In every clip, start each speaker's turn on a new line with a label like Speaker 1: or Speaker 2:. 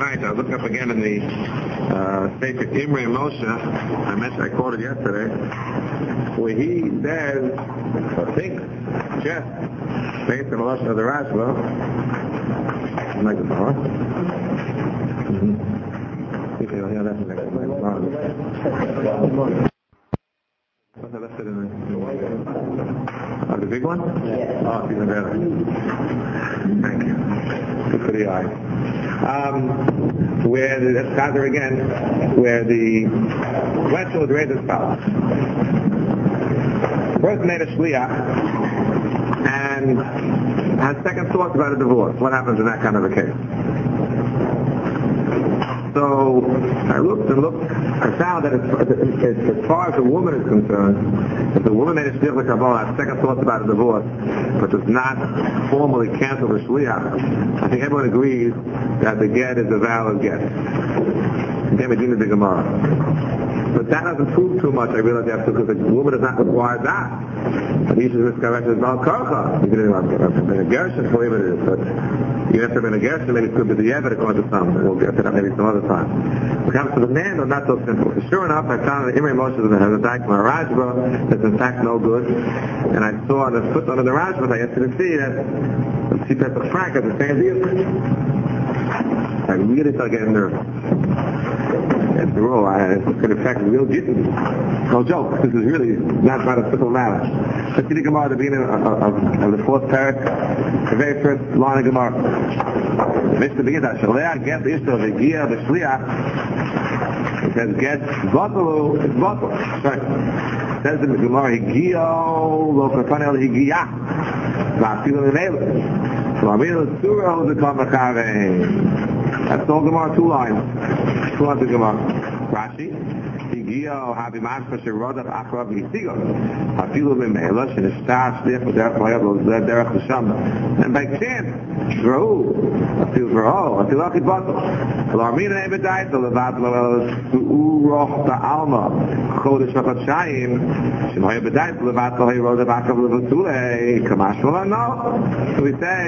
Speaker 1: tonight, I looked up again in the Sefer Imre Moshe. I quoted yesterday, where he says, I think, just based on the lesson of the Rashba, like the Bar. The big one?
Speaker 2: Yeah.
Speaker 1: Oh, it's even better. Thank you. Good for the eye. Where that's Chazer again, where the question was raised as follows. First made a shliach and had second thoughts about a divorce. What happens in that kind of a case? So I looked and looked. I found that as far as the woman is concerned, if the woman made a shliach l'kabbalah, had second thoughts about a divorce, but does not formally cancel the shliach, I think everyone agrees that the get is a valid get. Again, we the Gemara. But that doesn't prove too much, I realize, because the woman does not require that. But he should miscorrect as well, karcha. You can have been a gershon, believe it is, but you have to be a gershon, maybe it could be the yevet according to some. We'll get to that maybe some other time. When it comes to the man, they're not so simple. Sure enough, I found that Imre Moshe has a back from a Rashba that's in fact no good. And I saw on the footnote of the Rashba, I yesterday see that the Pesach Frank has the same deal. I really start getting nervous. After all, it's going to affect real jittery. No joke. This is really not a simple matter. Let's see the Gemara at the beginning of the fourth parak, the very first line of Gemara. The Mishnah begins that Shalei get the Ishto the Gia the Shliach. It says get Batalu, it's Batal. Right. It says in the Gemara Higio lo Katanel Higia. Vafilu Minelu. So Aminu Tzura who's a Kamachave. That's all Gemara, 2 lines. 2 lines of Gemara. Rashi, Higio Habiman Fashirodav Akrav Yisigo. Hafilu Mimela, Shinishtar Shliach Derech Mayab Derech L'Shamba. And by chance, Zrahu, Hafilu Akid Batal. L'Armina Ebedait, L'Levat L'El Su'uroch Ta'alma, Chodesh V'Chat Shayim, Shemay Ebedait, L'Levat L'Levat Akrav L'Vatulei, Kamash V'Lano. So we say,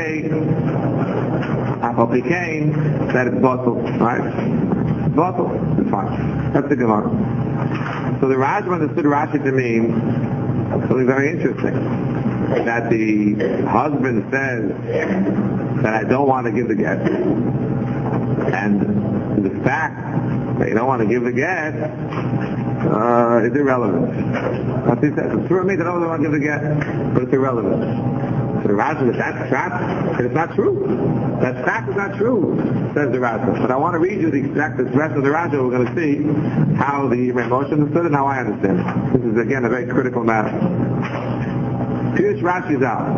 Speaker 1: Apple became that it's bottle, right? Bottle, it's fine. That's the Gemara. So the Rashba understood Rashi to mean something very interesting. That the husband says that I don't want to give the get. And the fact that you don't want to give the get is irrelevant. That's what he says. It's true of me that I don't want to give the get, but it's irrelevant. So the Rashba, that's fact, and it's not true. That fact is not true, says the Rashba. But I want to read you the rest of the Rashba. We're going to see how the Moshe understood and how I understand it. This is, again, a very critical matter. Here's Rashi's out.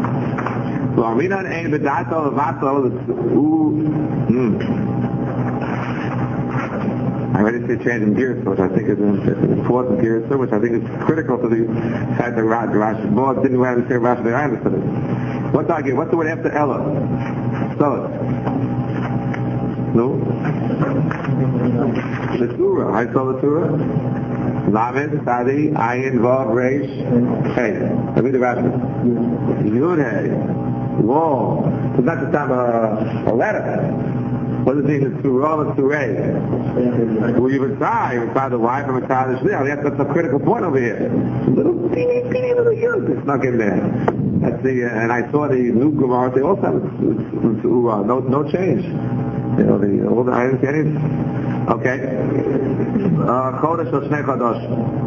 Speaker 1: I already see changing gears, which I think is an important gear, which I think is critical to the fact that Rashi didn't understand Rashi, I understood it. What's the word after Ella? Spell it. No? The Surah. I saw the Surah. Lamed, Sadi, Ayin, Vav, Reish, Hey. I read the Rashi. Yud, Hey. Whoa. It's not just time a letter. What does it mean? It's Surah, it's Surah. Well, you would try the wife and try the Shliach. That's a critical point over here. Little teeny little yud. It's not in there. That's the, and I saw the new Gemara, they also have no change. You know, I didn't see anything. Okay. Chodesh or Shnei Chodosh.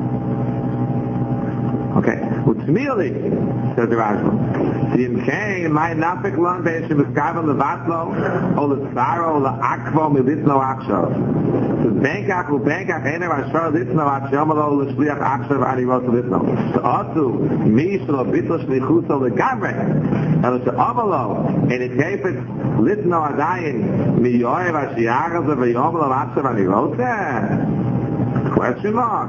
Speaker 1: Okay. Utzmili, says the Rashba. Yim came, my nafik lon be'eshim eskaven levatlo, o l'tzaro, la'akvo, militno akshav. Benkach, ener ashvar litno akshomalo, l'shliach akshav, ani rosa litno. She'atu, mi shelo bitlo shlichuso legamre, elo she'omalo, en it kefet litno adayin, mi yoev ashiagav, v'yomalo akshav, ani rosa? Question mark.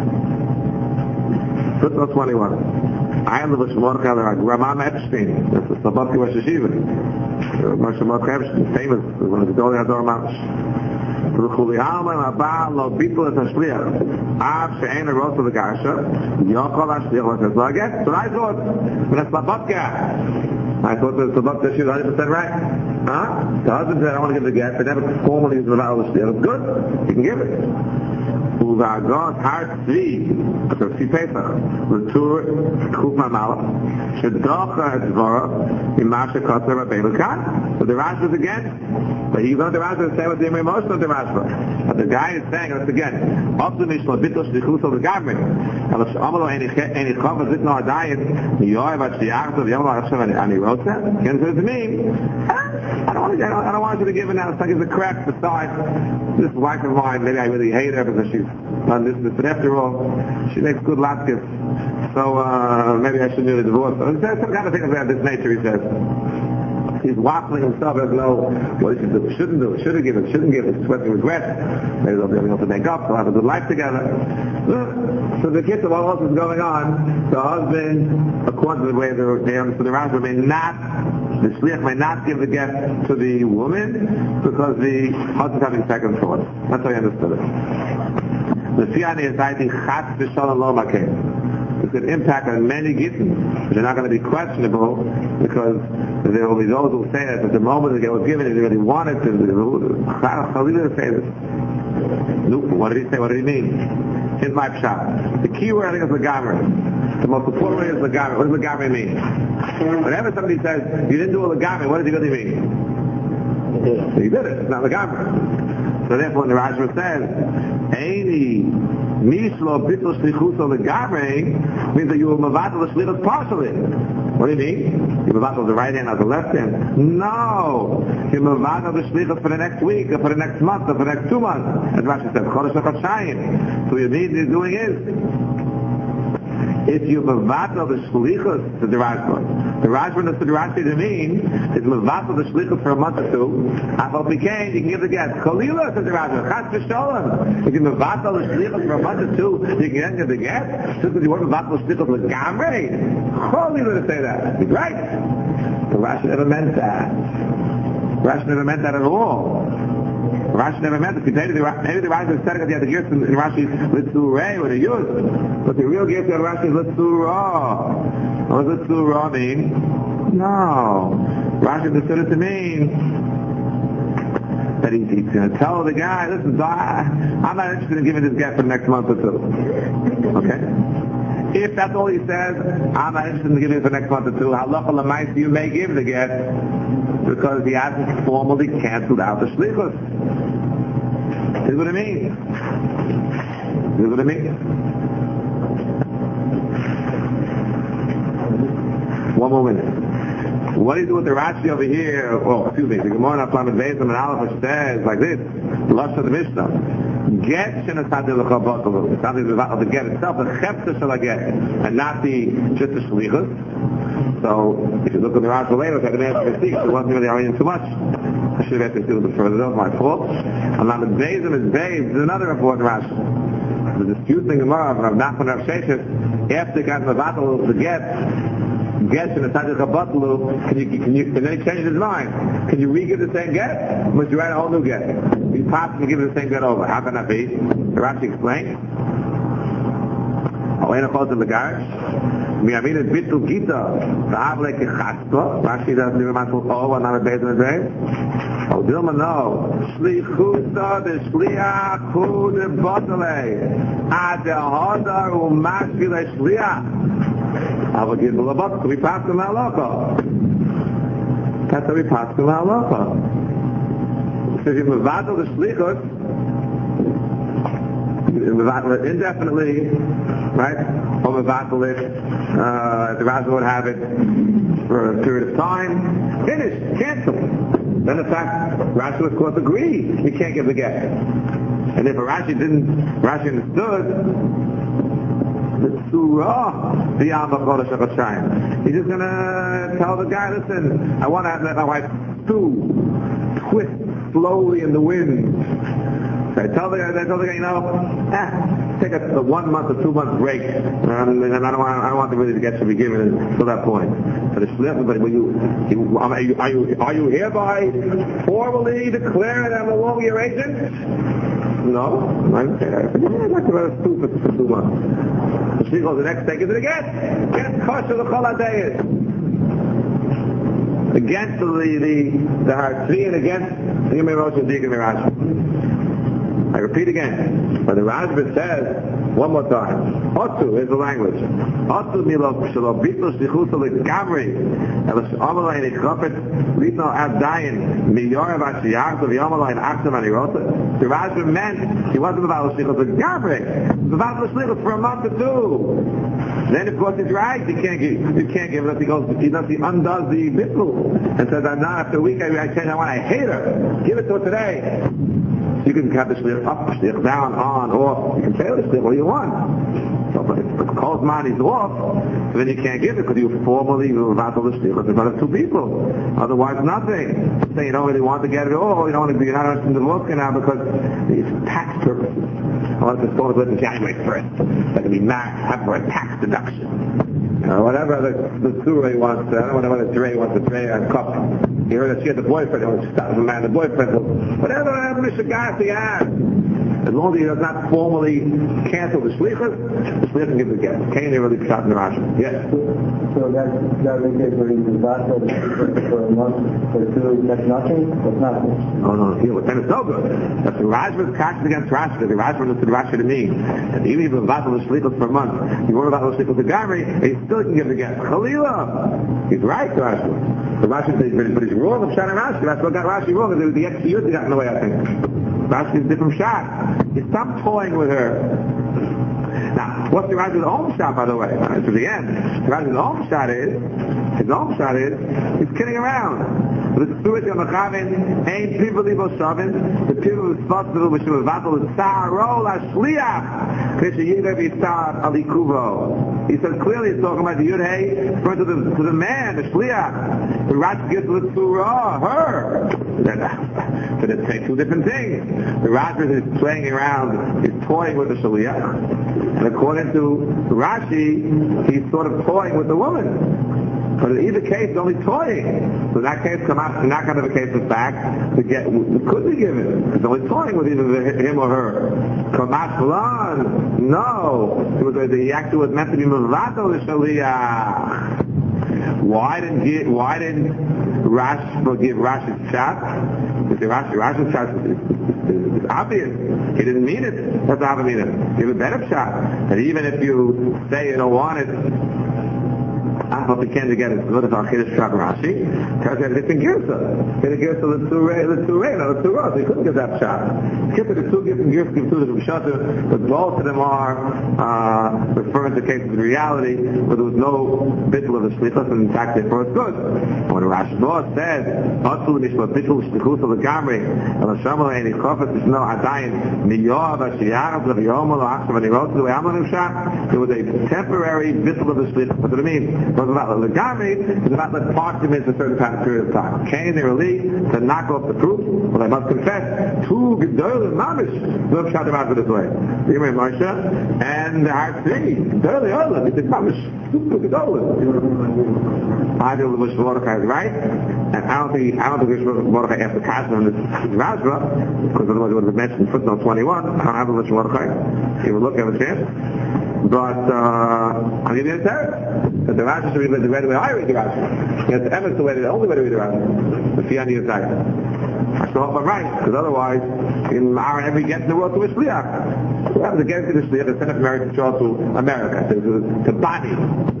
Speaker 1: Footnote 21. I am the Mordechai Ramam Epstein. That's the Slabodki Rosh Hashiva. Mordechai Epstein, famous, one of the Gedolei Hador Mamash. V'chuli alma ma'ba lo bitl et hashliach. Av she'ein erosa v'gasha, yokol hashliach v'says lo again. So I thought, when a Slabodka I thought that she was 100% right. Huh? The husband said, I want to give the get, but never formally is about the shliach. It's good. You can give it. Uvagot hard tzvi, because she pays her. L'tur chuf ma'malach, shedocha etzvara, imasha kotzer rabbeinu kan. So the Rashba is again. But he learned the Rashba to say what the Imre Moshe learned the Rashba. But the guy is saying, once again, Obzu mishlo bittul shlichus ol v'gavri. Alo she'amalo eni chava zitno adayit, yoy vat shliachto v'yamalo achshav ani rotza. Again, says to me, I don't want you to give it now. It's like it's a crack. Besides, this wife of mine, maybe I really hate her because she's done this, but after all, she makes good latkes. So maybe I should do the divorce. So he says some kind of things of this nature, he says. He's waffling himself, doesn't know what he should do, shouldn't do, should give it, shouldn't give it, sweating regret. Maybe they'll be able to make up, they'll have a good life together. So the kids of what else is going on, the husband, according to the way they understood the Rashba, the shliach may not give the get to the woman because the husband's having second thoughts. That's how I understood it. The Fiani is writing Chatz v'Shalom lo makeh. It's an impact on many gittin, which are not going to be questionable because there will be those who will say that at the moment the get was given, he really wanted to. Chalila say this. No, what did he say? What did he mean? Here's my pshat. The key word I think is legamri. The most important word is legamri. What does legamri mean? Whenever somebody says, you didn't do a legamri, what does he really mean? He did it. It's not legamri. So therefore, when the Rashba says, Eini mishlo bittul shlichuso legamri, means that you will mavatal the shlichus partially. What do you mean? You mavatal the right hand or the left hand? No! You mavatal the shlichus for the next week, or for the next month, or for the next 2 months. As Rashi said, chodesh v'chodshayim. So what you need to be doing is, if you mevatel the shlichus to the Rashba, the Rashba knows the Rashi to mean is mevatel the shlichus for a month or two. Afal Pikein, you can give the get. Cholila to the Rashba, Chatz v'Shalom. If you mevatel the shlichus for a month or two, you can give the get. Just because you want mevatel the shlichus legamri, Cholila to say that. Right? The Rashi never meant that. Rashi never meant that at all. Rashi never meant it. Maybe the Rashi is saying that the other gifts in Rashi Litzurei with a yud, but the real gift of Rashi is Litzurah. What does Litzurah mean? No. Rashi understood it to mean that he's going to tell the guy, listen, I'm not interested in giving this gift for the next month or two. Okay? If that's all he says, I'm not interested in giving it for the next month or two. Halacha l'maisa, you may give the gift because he hasn't formally canceled out the shlichus. This is what it means. This is what it means. One more minute. What do you do with the Rashi over here? The Gemara in Planet Vezim and Aleph says like this, the Lashon of the Mishnah. Get shenasad l'chabotalu. It's not the get itself, the chepta shall get, and not just the shlichus. So if you look at the Rashi later, I can answer the it wasn't really arguing too much. I should have had to do it further. That was my fault. And on the Bezim is Bez is another important Rashi. The dispute in the Gemara of Nachman Rav Sheshes, after got mevatel the get in the Sadiq Chabatlu, and then he changes his mind. Can you re-give the same get? Must you write a whole new get? You possibly give the same get over. How can that be? The Rashi explains. Miyamina bitul gita, v'avle kechaspa. Rashi doesn't even mind oh, and not a base in the day. Oh, Dilma no. Shlichusa the shliach hu the bottle. Ad hodar u'mashvile shliach. Ava gidul abot. We pass the halacha. That's how we pass the halacha. So if you mevadel the shlichus, indefinitely, right? Or mevatel it, the Rashi would have it for a period of time. Finished, cancel. Then in fact, Rashi would of course agree you can't give the get. And if Rashi understood the surah, the Ava Chodesh HaChayim, he's just going to tell the guy, listen, I want to let my wife twist slowly in the wind. I tell the guy, take a 1 month or 2 month break, and I don't want the really to get to be given to that point. So the shliach, but are you hereby formally declaring I'm no longer your agent? No, I'd like to run a stupid for 2 months. The shliach goes the next day, gives it again. Get kosher the chol hadayis. against the Hartzvi and against the Yemei Rosh and Digim Rashi. I repeat again, but the Rashba says one more time. Otu is the language. Otu milo shelo bitlo shlichut legamri elas amalei nechafet litno avdayin miyorav ashiyach v'yamalei achtav anirota. The Rashba meant he wasn't about shlichut legamri. It was about shlichut for a month or two. Then, of course, it's right. You can't give it. He undoes the bittul and says, "I'm not after a week. I change. I hate her. Give it to her today." You can have the shliach up, shliach down, on, off. You can say the shliach what you want. So if Kol's man is off, so then you can't give it because you formally vatal the shliach in front of two people. Otherwise, nothing. Say you don't really want to get it all. You don't want to be not interested in the divorce now because it's tax purposes. I want to suppose it January 1st. That can be married, have for a tax deduction. Whatever the Surah wants, I don't know whether Dre wants to pay a cup. You heard that she has a boyfriend, he wants to stop the man, the boyfriend. Whatever Mr. Garcia has. As long as he does not formally cancel the shlichus can give the get. Can't really shot in the Rashi. Yes.
Speaker 2: So that's the case where you can vassal for a month or two, that's nothing? That's nothing.
Speaker 1: No. Then it's no good. That's the Rashba's catches against Rashi. The Rashba understood Rashi to mean that even if you vassal the shlichus for a month, you want to vassal the shlichus to Gamri, he still can give the get. Chalila! He's right, Rashi. The Rashi says, but he's wrong of Shana Rashi. That's what got Rashi wrong. It was the extra years that got in the way, I think. Rashi is a different shot. He stopped toying with her. Now, what's the Rashi's own shot, by the way? To the end. The Rashi's own shot is, he's kidding around. The Tzurit Yom HaChavin ain't people Libo Shavin. The people who spots the Luba Shuvah Vatal is Sa'arol HaShliach Kisha Yigav Yitzar Alikuvo. He says clearly he's talking about the Yud-Hey referring to the man, the Shliach. The Rashi gives the Tzura, her. So they say two different things. The Rashi is playing around, he's toying with the Shliach. And according to Rashi, he's sort of toying with the woman. But in either case, it's only toying. So in that case, in that kind of a case, in fact, it could be given. It's only toying with either him or her. Kamat Fulan, no. The actor was meant to be Mavato the Shaliach. Why didn't Rashi give Rashi's shot? Rashi's shot is obvious. He didn't mean it. That's how I mean it. Give a better shot. And even if you say you don't want it, but we can't get it. What is our Chiddush Shot Rashi? Tells you a different girsa. The girsa the two rows. He couldn't give that shot. The two different girsa give two different shots, but both of them are referring to cases of reality where there was no bittul of the shlichus, and in fact therefore it's good. When Rashi says, "Atul mishma bittul shlichus of the gamri, and Hashem and Yichofet is no adayin miyav ashiyarav leviyomal achshav and Yirot the way Amalim shot." There was a temporary bittul of the shlichus. What do it mean? It was about the Legami, it's about the parchment a certain kind of period of time. Cain, they released to knock off the proof. Well, I must confess, two Gedolim Mamish look shot about this way. Yemei Moshe and the Hartzvi, Gedolim Olam, it's Mamish, super Gedolim. I feel the Moshe Mordechai is right, and I don't think Mordechai asked the Kasman on this Rashba, because otherwise it would have been mentioned in footnote 21. I don't have the Moshe Mordechai. He will look, have a chance. But I'll give you a terror. That the Rashi should be the way I read the Rashi. It's the evidence the only way to read the Rashi. The Fiani is right. I still hope I'm right, because otherwise, in our every get in the world to a Shliach. So what happens to get to the Shliach, they send American show to America, to Bonnie,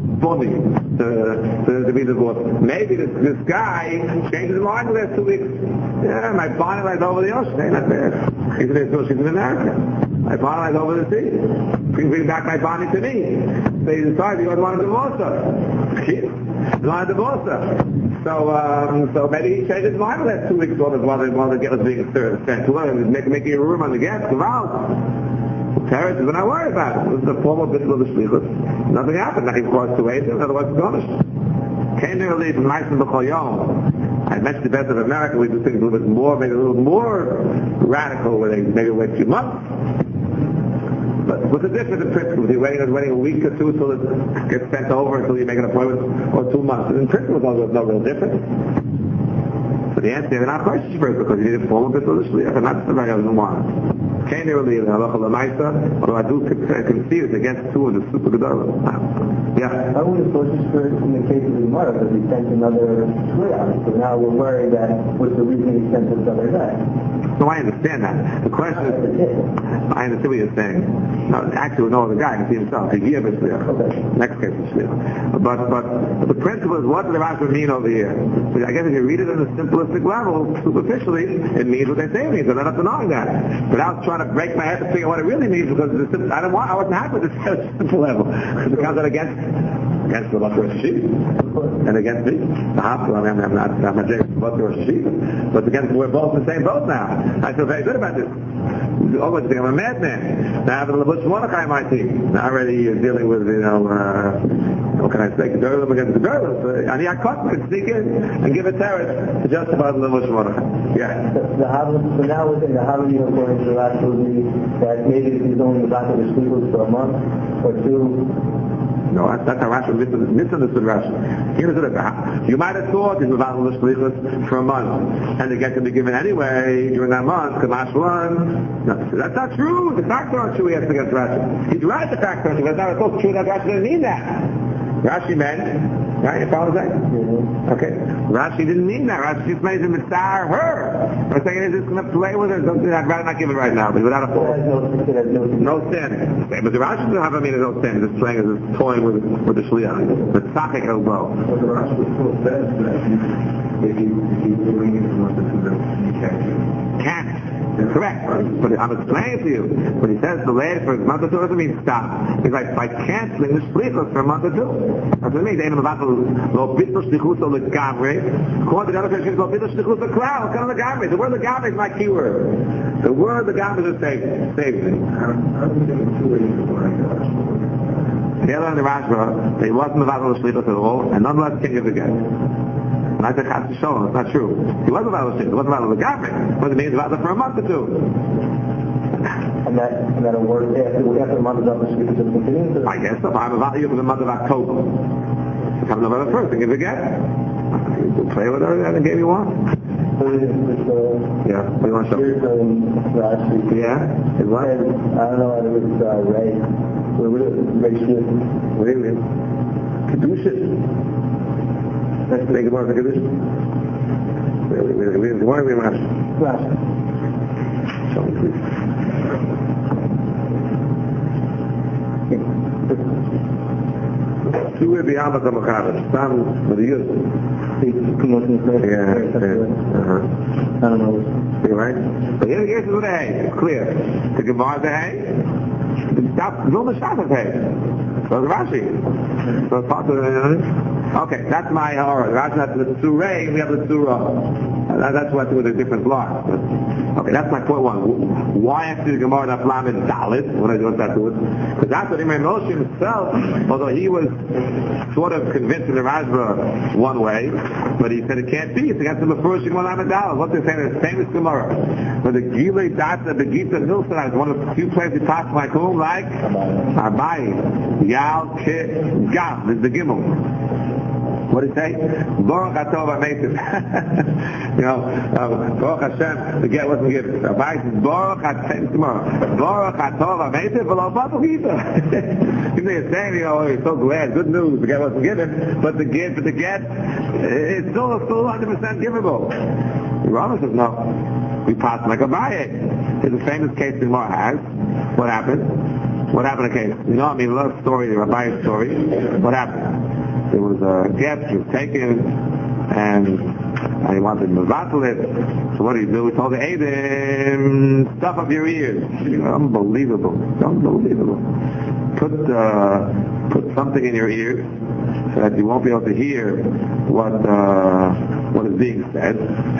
Speaker 1: to be divorced. Maybe this guy changed his mind in the last 2 weeks. Yeah, my Bonnie lies over the ocean. Ain't not there. She's in America. My Bonnie lies over the sea. Bring back my Bonnie to me. So he decided he doesn't want to divorce her. He doesn't want to divorce her. So maybe he changed his mind in the last 2 weeks while the get was being sent to her and making a room on the gas. Parents, we're not worried about it. It was the formal bittul of the shlichus. Nothing happened. Nothing caused to wait, otherwise it's punished. Came there leave from Meissen B'chol Yom. I mentioned the best of America. We do things a little bit more, maybe a little more radical, where they maybe wait a few months. But what's the difference in principle? If you're waiting a week or two till it gets sent over, until you make an appointment, or 2 months. In principle, there's no real difference. So the answer is not question first, because you didn't form a bittul of the shliach, and that's the way I doesn't want. Can't really halacha l'maisa, although I do concede it against two of the super gedolim. Yeah.
Speaker 2: I would have thought this for in the case of the Gemara that he sent another shliach. So now we're worried that what's the reason he sent this other guy?
Speaker 1: No, I understand that. The question is, I understand what you're saying. No, actually, no, the guy can see himself. He gave a shliach. Okay. Next case is shliach. But the principle is, what does the Rashi mean over here? But I guess if you read it on a simplistic level, superficially, it means what they say it means. I'm not denying that. But I was trying to break my head to figure out what it really means because I wasn't happy with this simple level. Because it comes out against the Rosh Hashiva and against me. I'm not James Rosh Hashiva, but against we're both in the same boat now. I feel very good about this. Oh, I think I'm a madman. Now I have a Lebush Mordechai on my team. Now already dealing with, what can I say? Gedolim against the Gedolim. And I can sneak in and give a terror to justify the Lebush Mordechai. Yeah.
Speaker 2: So now we're saying the Havamim according to Rashi would be that maybe if he's only about to the shlichus for a month or two.
Speaker 1: No, that's how Rashi misunderstood Rashi. He understood it. You might have thought he's about the shlichus for a month, and they get to be given anyway during that month. Kamash one. No, that's not true. The facts aren't true. He has to get Rashi. He's right. The facts aren't true. That's not at all true. That Rashi doesn't mean that. Rashi meant, right? You follow that? Mm-hmm. Okay. Rashi didn't mean that. Rashi just made him mitzvah her. I'm saying he's just going to play with it. Something I'd rather not give it right now, but without a fault. No sin. But the Rashi doesn't have a meaning of no sin. Just playing, just toying with the shliach. The tzachik elbow.
Speaker 2: But the Rashi still says that if he's doing it, he can't.
Speaker 1: Correct. But I'm explaining to you. When he says delay for a month or two, doesn't mean stop. It's like by canceling the shlichus for a month or two. That's what it means. According to the other version, lo bittul shlichus l'klal. What kind of legamri? The word legamri is my keyword. The word legamri is saves me. The other on the Rashba, he wasn't about the shlichus at all, and nonetheless can give again. And I said, it's not true. He wasn't about the shlichus. He wasn't about the legamri. But it means about it for a month or two.
Speaker 2: And that'll work after the month of the shlichus continues?
Speaker 1: I guess so. I'm about you for the month of October. Come November 1st and give again. Play with her and game you want. Yeah, what do you want to show? Yeah? It's what?
Speaker 2: I don't know whether it's Ray.
Speaker 1: Really? Kedusha. Let's think about the Kedusha. Why are we Rashi?
Speaker 2: Rashi.
Speaker 1: Show me, please. Two will be Abbas HaMachaber. Stam with the youth.
Speaker 2: Yeah. I don't know.
Speaker 1: You right? But here's the hay. It's clear. The Gemara the hay. Stop. Vilna Shabbos hay. So the Rashi. So part of okay, that's my horror. Rashi has the Surah, we have the Surah. That's what with a different block. Okay, that's my point one. Why after the Gemara that Lamed Dalit? What that do? Because that's what Imam Moshe himself, although he was sort of convinced in the Rashba one way, but he said it can't be. It's against the Mefurish one Lamed Dalit. What's they saying? The famous Gemara. But the Gilei Data, the Gita Nilsson is one of the few places he talks like whom? Like Abai, Yal, Kit, Gam. This is the Gimel. What did he say? Baruch Atov HaMeitiv. Baruch Hashem, the get wasn't given. Abai says, Baruch Atov HaMeitiv, v'lo Baruch Gita. He's saying, he's so glad, good news, the get wasn't given, but the get, it's still 100% givable. The Rambam says, no. We pass like Abai. It's a famous case the Gemara has. What happened? What happened in the case? Love story, the Rabbi's story. What happened? There was a gift, he was taken, and he wanted to mevatel it. So what did he do? He told the Eidim, stuff up your ears. Unbelievable. Put something in your ears so that you won't be able to hear what is being said.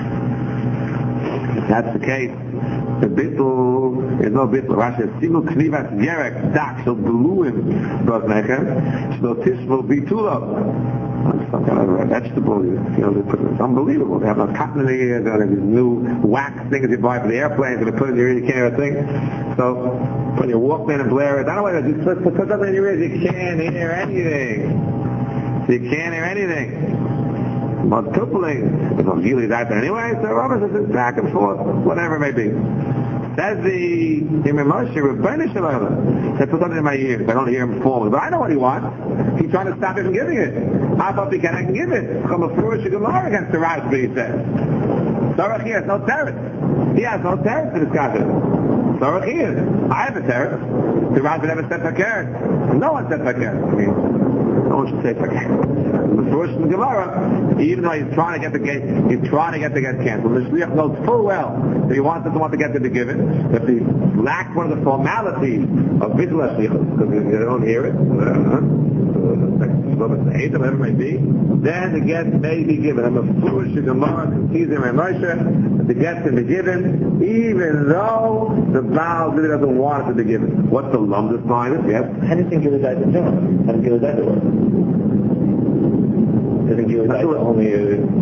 Speaker 1: If that's the case, the bittul is no bittul. Rashi says, "Simu knivas yerek dak shel beluim b'oznechem shel tishmol bitulo." Some kind of a vegetable, they put it. It's unbelievable. They have a cotton in the ear, they have these new wax things you buy for the airplanes, and they put it in your ear, you can't hear a thing. So, when you Walkman and blare it, I don't want to just put something in your ears, you can't hear anything. Multipling, it's not really that anyway, so Robert says it's back and forth, whatever it may be. Says the Imam Moshe, Rebbeinu Shalom. They put something in my ears. I don't hear him formally, but I know what he wants. He's trying to stop me from giving it. I thought I can give it. Come a flourish Gemara against the Rashba, he says. Sarach he has no terror. He has no terror to this kasha. Sarach he is. I have a terror. The Rashba never said fakir. No one said fakir. I mean, no one should say fakir. The flourish in the Gemara, even though he's trying to get the get canceled, the Shliach knows full well that he wants someone to get to be given. If he lacks one of the formalities of Bittul HaShlichus, because they don't hear it, whatever it may be, then the get may be given. I'm a foolish Gemara concedes in my Moshe that the get can be given, even though the Baal really doesn't want it to be given. What's the lumdus behind it? Yes?
Speaker 2: How do you think Gilad in general? How does Gilad work? I think Gilad only...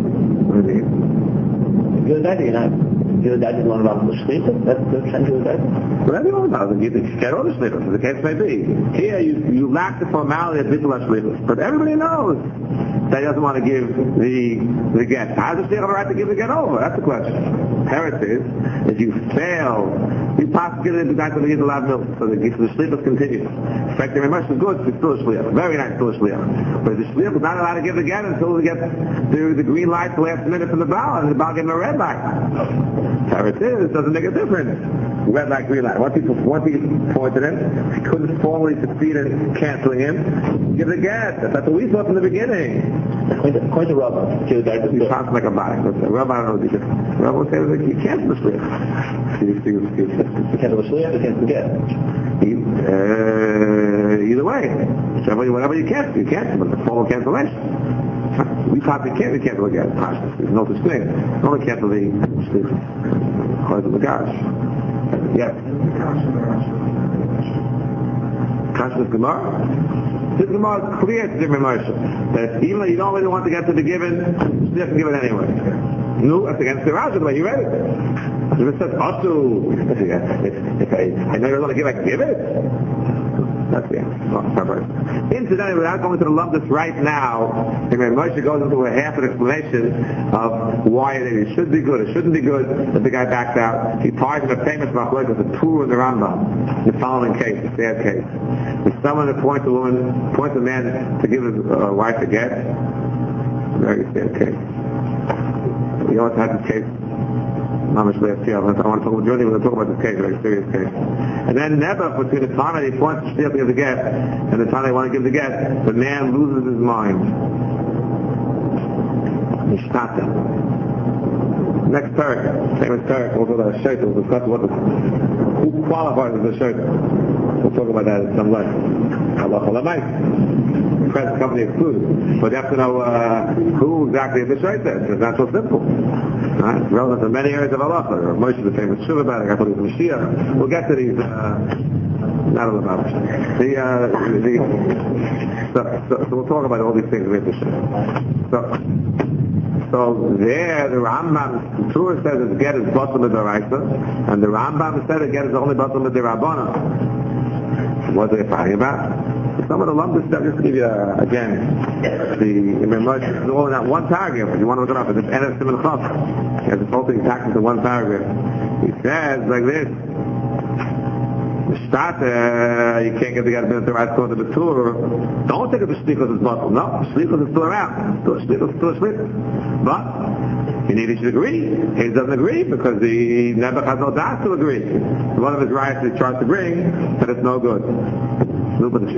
Speaker 2: Gilad, you're not... Gilad is one about the shlichus. That's the Gilad.
Speaker 1: Well, everyone knows it. You get all the shlichus, as the case may be. Here, you lack the formality of Bittul HaShlichus. But everybody knows that he doesn't want to give the get. How does the shlichus have a right to give the get over? That's the question. Parent is, if you fail, you possibly get the guy to give the lab milk, so the shlichus continues. In fact, very much is good, it's still a shliach. Very nice, still a shliach. But the shliach is not allowed to give the get until he gets the green light the last minute from the Baal, and the Baal gave him a red light. Parent is, doesn't make a difference. Red light, green light. Once he pointed him, he couldn't formally succeed in canceling him. Give the get. That's what we thought from the beginning.
Speaker 2: According to Rabbi,
Speaker 1: he sounds like a body. Rabbi, I don't know what he did. Rabbi will say that you cancel the shliach.
Speaker 2: You cancel the shliach, you cancel the get.
Speaker 1: Either way. Whatever you cancel, but the formal cancellation. We probably can't cancel the get. There's no such thing. Only cancel the shliach. According to the gosh. Yes. Kashmir Gemara? This Gemara is clear to the Moshe that even though you don't really want to get to be given, you have to give it anyway. No, that's against the Raja, the way you read it. As it says, also, if I know you're going to give, I can give it. That's the answer. Incidentally, without going to the lumdus right now, Moshe goes into a half an explanation of why it should be good, it shouldn't be good, that the guy backed out. He ties in a famous machlokes with the Tur and the Rambam. The following case, the sad case. If someone appoints a man to give his wife a get, very sad case. We also had this case Mamish last year. I want to talk about Jody. We're going to talk about this case, a very serious case. And then never between the time that he points to give the get and the time they want to give the get, the man loses his mind. Mishnata. Next parak, famous parak, we'll talk about a shayt. We'll discuss who qualifies as a shayt. We'll talk about that at some length. Allah Chalamai. Present company excluded. But you have to know who exactly the shayt is. It's not so simple. It's relevant to many areas of halacha. Moshe the famous Shuvah about it. I thought it was Mashiach. We'll get to these. Not all about it. So we'll talk about all these things with the shayt. So there, the Rambam, the Torah says that get is bottom of the Raisa, and the Rambam said that get is only bottom of the Rabbana. What are they fighting about? Some of the lumdus stuff, just to give you, again, the Imam Moshe is all in that one paragraph. If you want to look it up, it's Enes Siman Chaf. He has this whole thing packed into one paragraph. He says like this, you can't get the guy to the right cause of the Torah. Don't think of the shlichus as bottle. No, shlichus is still around. Shlichus is still a shlichus. But you need to agree. He doesn't agree because he never has no doubt to agree. One of his rights he tries to bring, but it's no good. No. The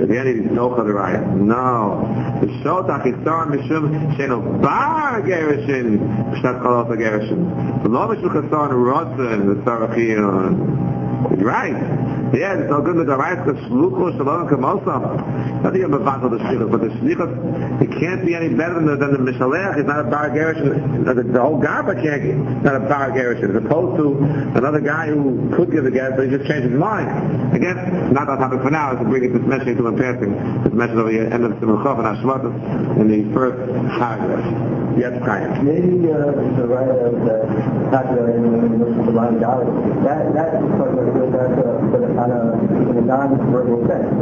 Speaker 1: shotach isar mishum sheno bar gerushin b'shat chalot gerushin. Lo mishum chasar rotzen the sarachin. Right. Yeah, it's no good with the rights of shluchos shalom kamosam. Not the battle the shlichus, but the shlichus, it can't be any better than the mishalech. It's not a bar gerushin. The whole garba can't. Not a bar gerushin. As opposed to another guy who could give a get, but he just changed his mind. Again, not that topic for now. Is to bring it this message to in passing. This message over here, end of Siman Chaf and Hashmatas in the first paragraph. Yes, Chaim.
Speaker 2: Maybe the writer of that not really in the line of God. That is part of the kind of in a non-verbal sense.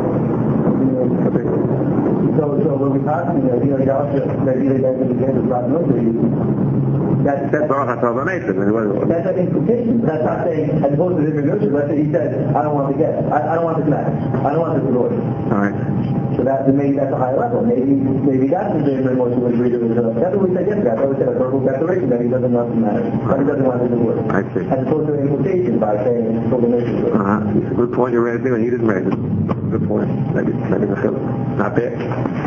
Speaker 2: So when we talk, the idea that we get is not military. That's an implication. That's not saying, as opposed to different notions, let's say he said, I don't want to get, I don't want this match. I don't want this divorce.
Speaker 1: All right.
Speaker 2: So maybe that's a higher level. Maybe that's the same emotion would agree to. That's what we said yesterday. I thought we said a verbal declaration that he doesn't want to marry. But he doesn't want to divorce.
Speaker 1: I see.
Speaker 2: As opposed to an implication by saying sublimation.
Speaker 1: Good point you're raising, and he didn't raise it. Good point. Maybe the film. Not bad.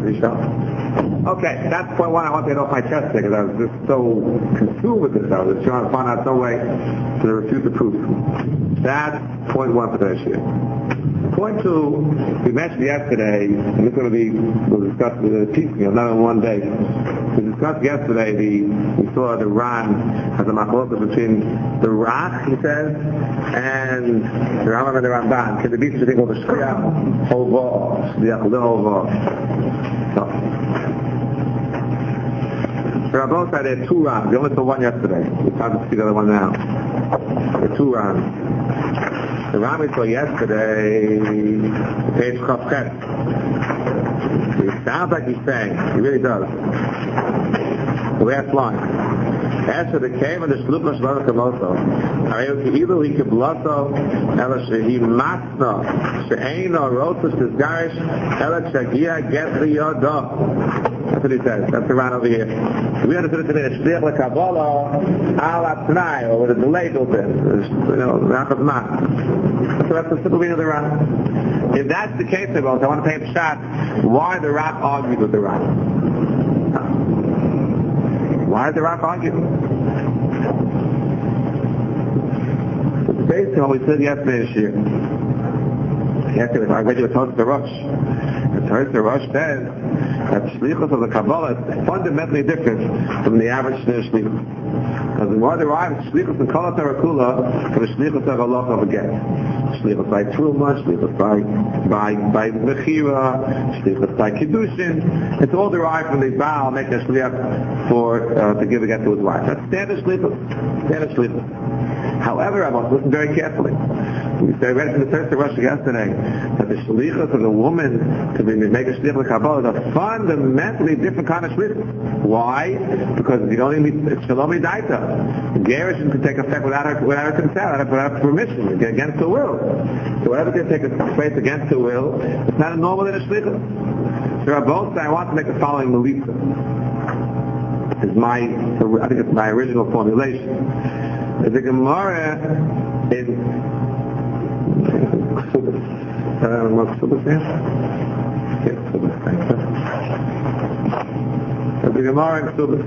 Speaker 1: Okay, that's point one I want to get off my chest because I was just so consumed with this. I was just trying to find out some way to refute the proof. That's point one for this year. Point two, we mentioned yesterday, and this is going to be, we'll discuss the piecemeal, not in one day. We discussed yesterday, we saw the Ran has a machlokes between the Rak, he says, and the Rambam and the Ramban. Can there be such a thing called the Shliach Hova, Shliach Lehova? So, the Rabbos said there are two Rans. We only saw one yesterday. It's time to see the other one now. There are two Rans. The Rami saw yesterday, page Chafchet. It sounds like he's saying, he really does. The last line. As for the cave and the shluchah shloach kamoso, either he kiblato, ela shehi matna, she'eino rotus tisgarish, ela shagia get liyodo. That's what he says. That's the Ran over here. We understood it today, a shliach lekabbalah, ala t'nai, or with a delay built in. Rachas man. So that's the simple meaning of the Ran. If that's the case, I want to pay a shot. Why the Rak argued with the Ran? Why did the Rak argue? It's based on what we said yesterday this year. Yesterday, I read you a Tosfos HaRosh. The Tosfos HaRosh says that shlichus of the Kabbalah is fundamentally different from the average shlichus. Because the more derived shlichus and kol tarakula from the shlichus of Allah of a get. Shlichus by Truma, shlichus by Mechira, shlichus by Kiddushin. It's all derived from the Baal making a shliach for to give a get to his wife. That's standard shlichus. Standard shlichus. However, I must listen very carefully. We read from the Tosfos HaRosh yesterday that the shlichus of the woman to make a shliach l'Kabbalah is a fundamentally different kind of shlichus. Why? Because you don't need shalom idaita. The gerushin can take effect without her consent, without her permission, against her will. So whatever can take place against her will, it's not a normal in a shlichus. So both say, I want to make the following melissa. I think it's my original formulation. The Gemara in the Gemara in Ksubas.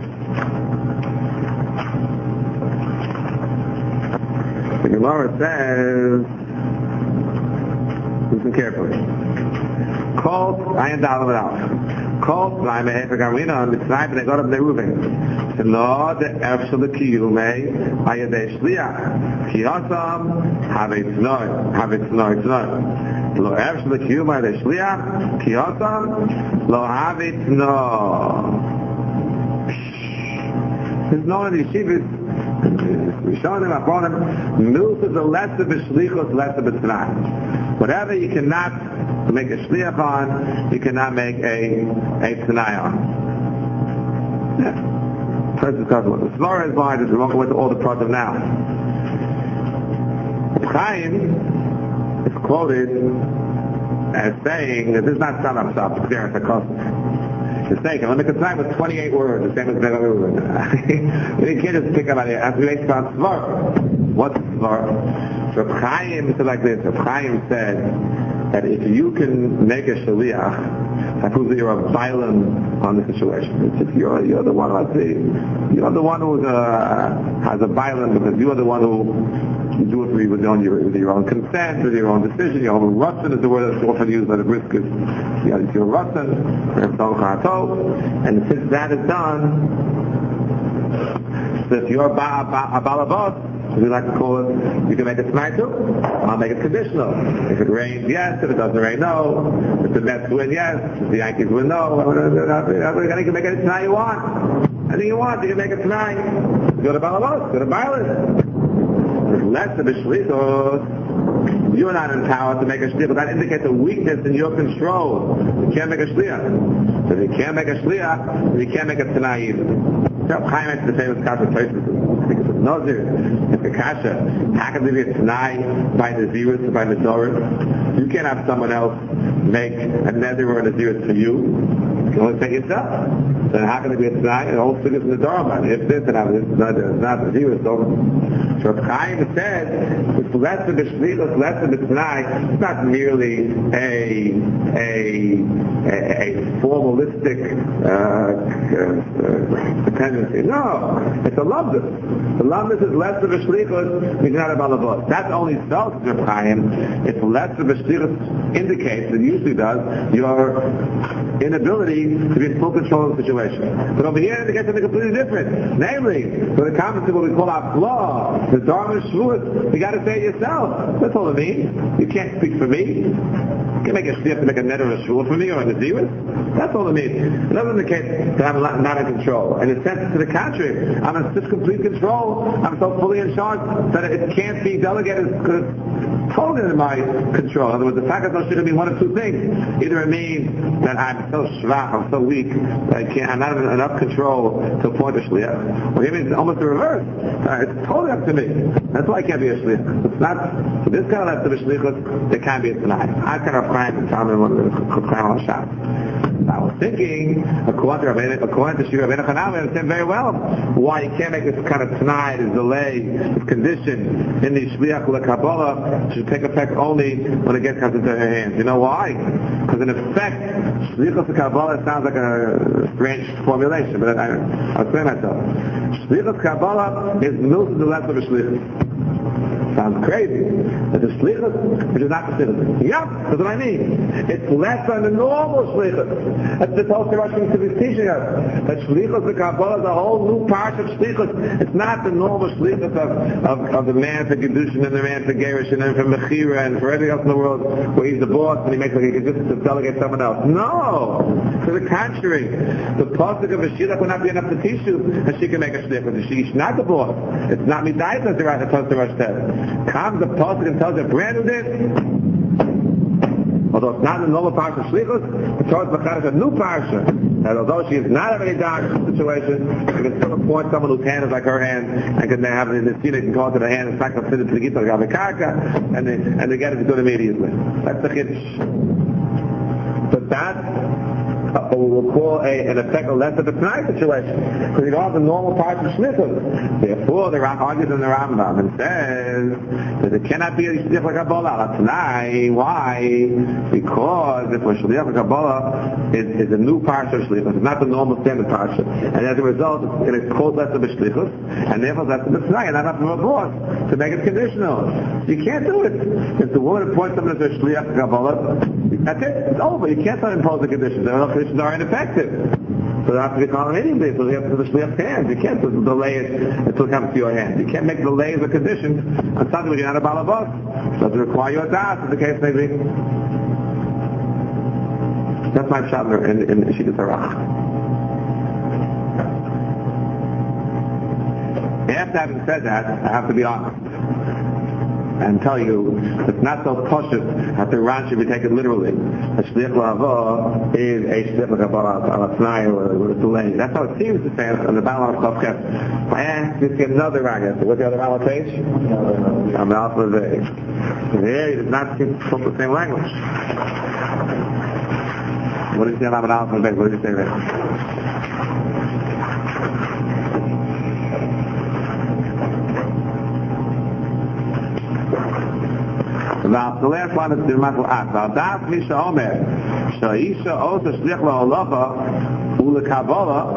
Speaker 1: The Gemara says, listen carefully. Called Ayin Dalam Al. Called Tzrayim Ehefek Arina and Mitzrayim and Egorab Neruvin. No, the Efshel the Kiyume Ayadei Shliach Kiyasam Havitz Noi Lo Efshel the Kiyume Ayadei Shliach Kiyasam Lo Havitz Noi. There's no in the yeshivas. We show them upon them. Milk is a less of a shlichus, less of a tzanai. Whatever you cannot make a shliach on, you cannot make a tzanai on. Yeah. First discuss what the Svara is behind it. We won't go into all the product now. Chaim is quoted as saying that this is not Sanam Shab, it's Geras HaKosov. It's saying, let me consign with 28 words, the same as Negaruva. You can't just pick up on it. As we based on Svara. What's Svara? So Chaim said like this. Chaim said that if you can make a shaliach, that proves that you're a violent on the situation. It's just you're the one, let's see, you're the one who has a violence because you're the one who do it for you with your own consent, with your own decision. Your own Ratzon is the word that's often used by the briskets. It's your Ratzon, and since that is done, so if you're a balabot, we like to call it, you can make it tonight too. I'll make it conditional. If it rains, yes. If it doesn't rain, no. If the Mets win, yes. If the Yankees win, no. You can make it tonight you want. Anything you want, you can make it tonight. go to Balabas, go to Bailis. Less of a shlichus, you're not empowered to make a shliach. That indicates a weakness in your control. You can't make a shliach. So if you can't make a shliach, you can't make a tanai either. Rav Chaim makes the famous kasha Tosfos. I think it's a Nazir. It's a kasha. How can there be a tanai by the Nazirus, by the Doris? You can't have someone else make a Nazir or a Nazirus for you. You can only say yourself. Then how can it be a tanai? The whole thing is in the Dharma. If this and that, this is not the Nazirus. So Rav Chaim said, it's less of a shlichus, less of a tanai. It's not merely a formalistic dependency. No, it's a loveness. The loveness is less of a shlichus, it's not a balabos. That's only so, Rav Chaim. It's less of a shlichus indicates, it usually does, your inability to be in full control of the situation. But over here, it indicates something completely different. Namely, when it comes to what we call our flaw, the Dharma Shvuas, you got to say it yourself. That's all it means. You can't speak for me. You can make a shliach to make a net or a shvuah for me or a nazirus. That's all it means. It doesn't indicate that I'm not in control. In a sense, to the contrary, I'm in such complete control. I'm so fully in charge that it can't be delegated because it's totally in my control. In other words, the fact that there should be one of two things. Either it means that I'm so shvach, I'm so weak that I'm not in enough control to appoint a shliach. Or it means almost the reverse. It's totally up to me. That's why I can't be a shliach. It's not so this kind of left of a shlichus. There can't be a tanai. I kind of find and tell me one of the Chacham al-Shas. I was thinking, according to Shira Ben Chanami, I understand very well why you can't make this kind of tanai, this delay, this condition in the shliach l'Kabbalah should take effect only when it gets comes into her hands. You know why? Because in effect, shliach l'Kabbalah sounds like a strange formulation, but I'll explain myself. Shliach l'Kabbalah is milk the less of a shliach. Sounds crazy. It's a shlichus, which is not the shlichus. Yep, that's what I mean. It's less than the normal shlichus. That's the Tosfos Rosh to be teaching us. That shlichus, the Kabbalah, is a whole new part of shlichus. It's not the normal shlichus of the man for Kedushin and the man for Gerushin and for Mechira and for everything else in the world where he's the boss and he makes like he can just delegate someone else. No! To the contrary. The pasuk of a shliach will not be enough to teach you that she can make a shlichus. She's not the boss. It's not midayit as the Tosfos Rosh says. Comes the pasuk and tells you a brand new din. Although it's not in the normal parsha of shlichus, the Torah is a new parsha. And although she is not a very dark situation, you can still appoint someone whose hand is like her hand, and can have it in the scene, can call to the hand and sack of to the gita of the karka, and they get it to do it immediately. That's the chiddush. But that what we will call an effect of less of a tanai situation. Because you don't have the normal parts of shlichus. Therefore, the Ram argues in the Rambam and says that it cannot be a shliach l'Kabbalah, a tanai. Why? Because if a shliach l'Kabbalah is a new parsha of shlichus, it's not the normal standard parsha. And as a result, it is called less of a shlichus, and therefore less of a tanai, and not enough of a boss to make it conditional. You can't do it. If the woman appoints someone as a shliach l'Kabbalah, that's it. It's over. You can't impose the conditions. The conditions are ineffective. So they have to be calling anyway, so they have to the shliach's hands. You can't delay it until it comes to your hand. You can't make delays or conditions on something when you're not a balabas. So it require your das, as the case may be. That's my shot in Shittas Harach. After having said that, I have to be honest and tell you it's not so pashut that the Ran should be taken literally. A shliach l'hava is a shliach l'Kabbalah al Tanai or a delay. That's how it seems to say on the bottom of Chavchet. Let's get another Ran. What's the other Ran page? On the alpha of A. There he does not speak the same language. What did he say on the alpha of A? What did he say there? The last one is the Matal Ak. V'adas Misha Omer, Sha'isha Osa Shliach La'olacha U'Lekabbalah.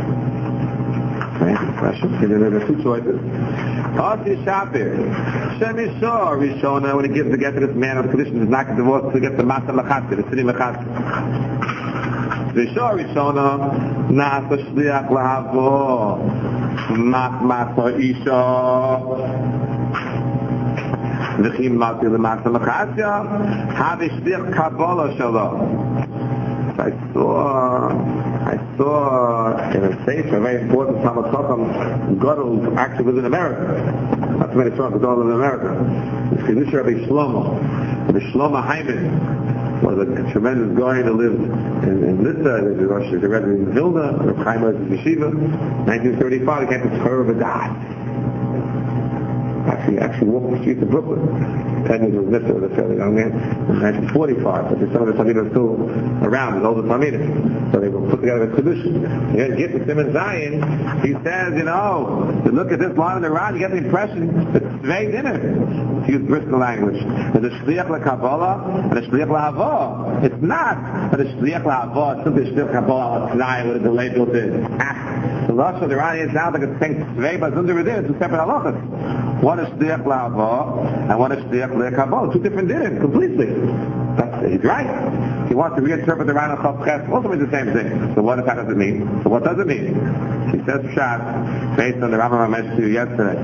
Speaker 1: Okay, question. There are two choices. Asi Shapir, Shemisha Rishona, when he gives the get to this man of condition is not divorced to get the Masa Lachati, the city Lachati. Rishona Rishona, Nasa Shliach La'avo, Masa Isha. V'chim mati l'masa l'chasya, havi shliach Kabbalah shalom. I I saw in a Sefer, a very important Talmud Chacham, Gadol, actually was in America. That's when it's from Gadol in America. It's Kedusha Rabbi Shlomo. Rabbi Shlomo Hyman was a tremendous guy to live in Lissa. He was a Rebbe in Vilna. Rabbi Chaim was in Yeshiva. 1935, he came to Torah V'Das. Actually walked the streets of Brooklyn. 10 years was Nifta, was a fairly young man. In 1945, but some of the Talmidim are still around, the older Talmidim. So they were put together a solution. You get to Simon Zion, he says, you look at this line in the Ran, you get the impression that Tzvei dinner. To use Bristol language. There's a Shliach LaKabbalah and a Shliach LaHavah. It's not that a Shliach LaHavah, it's simply a Shliach LaKabbalah tonight with a delay built in. The Lush of the Iranians now like it's saying Tzvei, but under within, it's two separate halachas. One is Shliach LaHavah and one is Shliach LaKabbalah. Two different dinim, completely. He's right. He wants to reinterpret the Rana Chav Ches, also means the same thing. So what does it mean? So what does it mean? He says Pshat, based on the Rambam I mentioned to you yesterday.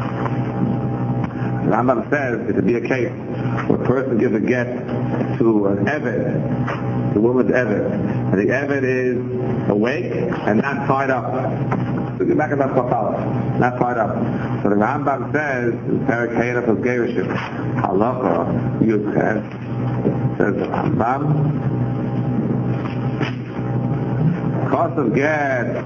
Speaker 1: The Rambam says it could be a case where a person gives a get to an Eved, the woman's Eved, and the Eved is awake and not tied up. So get back about Chafala, not tied up. So the Rambam says, Perak Hayat of Gerishim, Halacha, Yudches, says the Rambam, cost of get,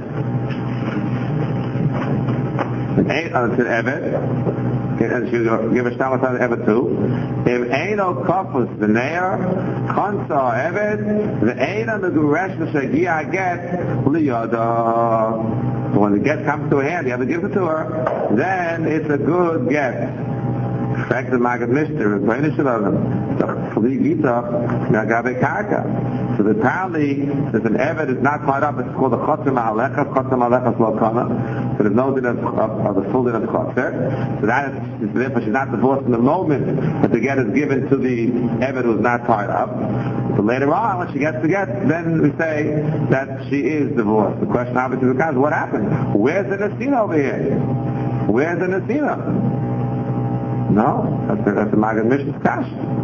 Speaker 1: an Eved, and she will give a shtamas on Eved too. If Eino Kofus, the Neir, Konsa Eved, the Eino the Guresh, the Shagia get, Liyada. When the get comes to her hand, the other gives it to her, then it's a good get. Fact the Maggid Mishnah, Rebranish Shalom, the Chli Gita, Nagabe Karka. So apparently, there's an Eved that's not tied up, it's called a Chotzim Alecha Slokana. So there's no din of the full din of Chotzer. So that is, therefore she's not divorced in the moment that the get is given to the Eved who's not tied up. But later on, when she gets the get, then we say that she is divorced. The question obviously becomes, what happened? Where's the Nesina over here? Where's the Nesina? No, that's the Maggid Mishnah's Kash.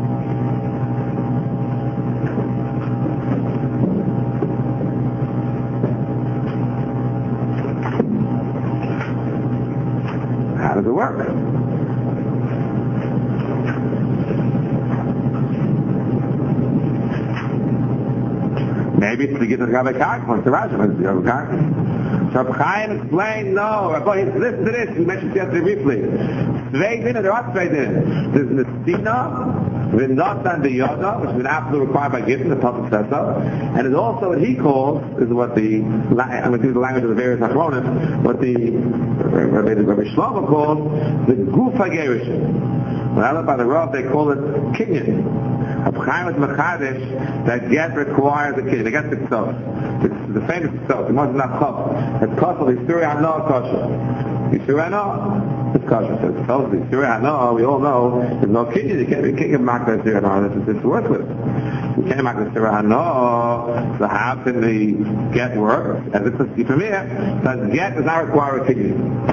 Speaker 1: How does it work? Maybe it's to get the Rabbi Kark, once the Rashi wants to go to Kark. So Rabbi Chaim explained, no, Rabbi, listen to this, we mentioned yesterday briefly. Tvei dinner, there are Tvei dinner. There's Nesina, V'notan B'yoda, which is an absolute required by Gittin, the Pasuk says so. And there's also what he calls, is what the, I'm going to use the language of the various Achronim, what the Rabbi Shlomo calls the Gufa Gerishim. Well, by the Rav, they call it Kinyan. Chaim is Mechadish, that get requires a kinyan. They get the ktov. The famous ktov. The most is not chav. It's kosher. The Yisuri Hano kosher. Yisuri Hano is kosher. So it's kosher. The Yisuri Hano, we all know, there's no kinyan. You can't give Makra Yisuri Hano. It's worthless. You can't make the Yisuri Hano. So how can the get work? As it's a Sifamir, but get does not require a kinyan.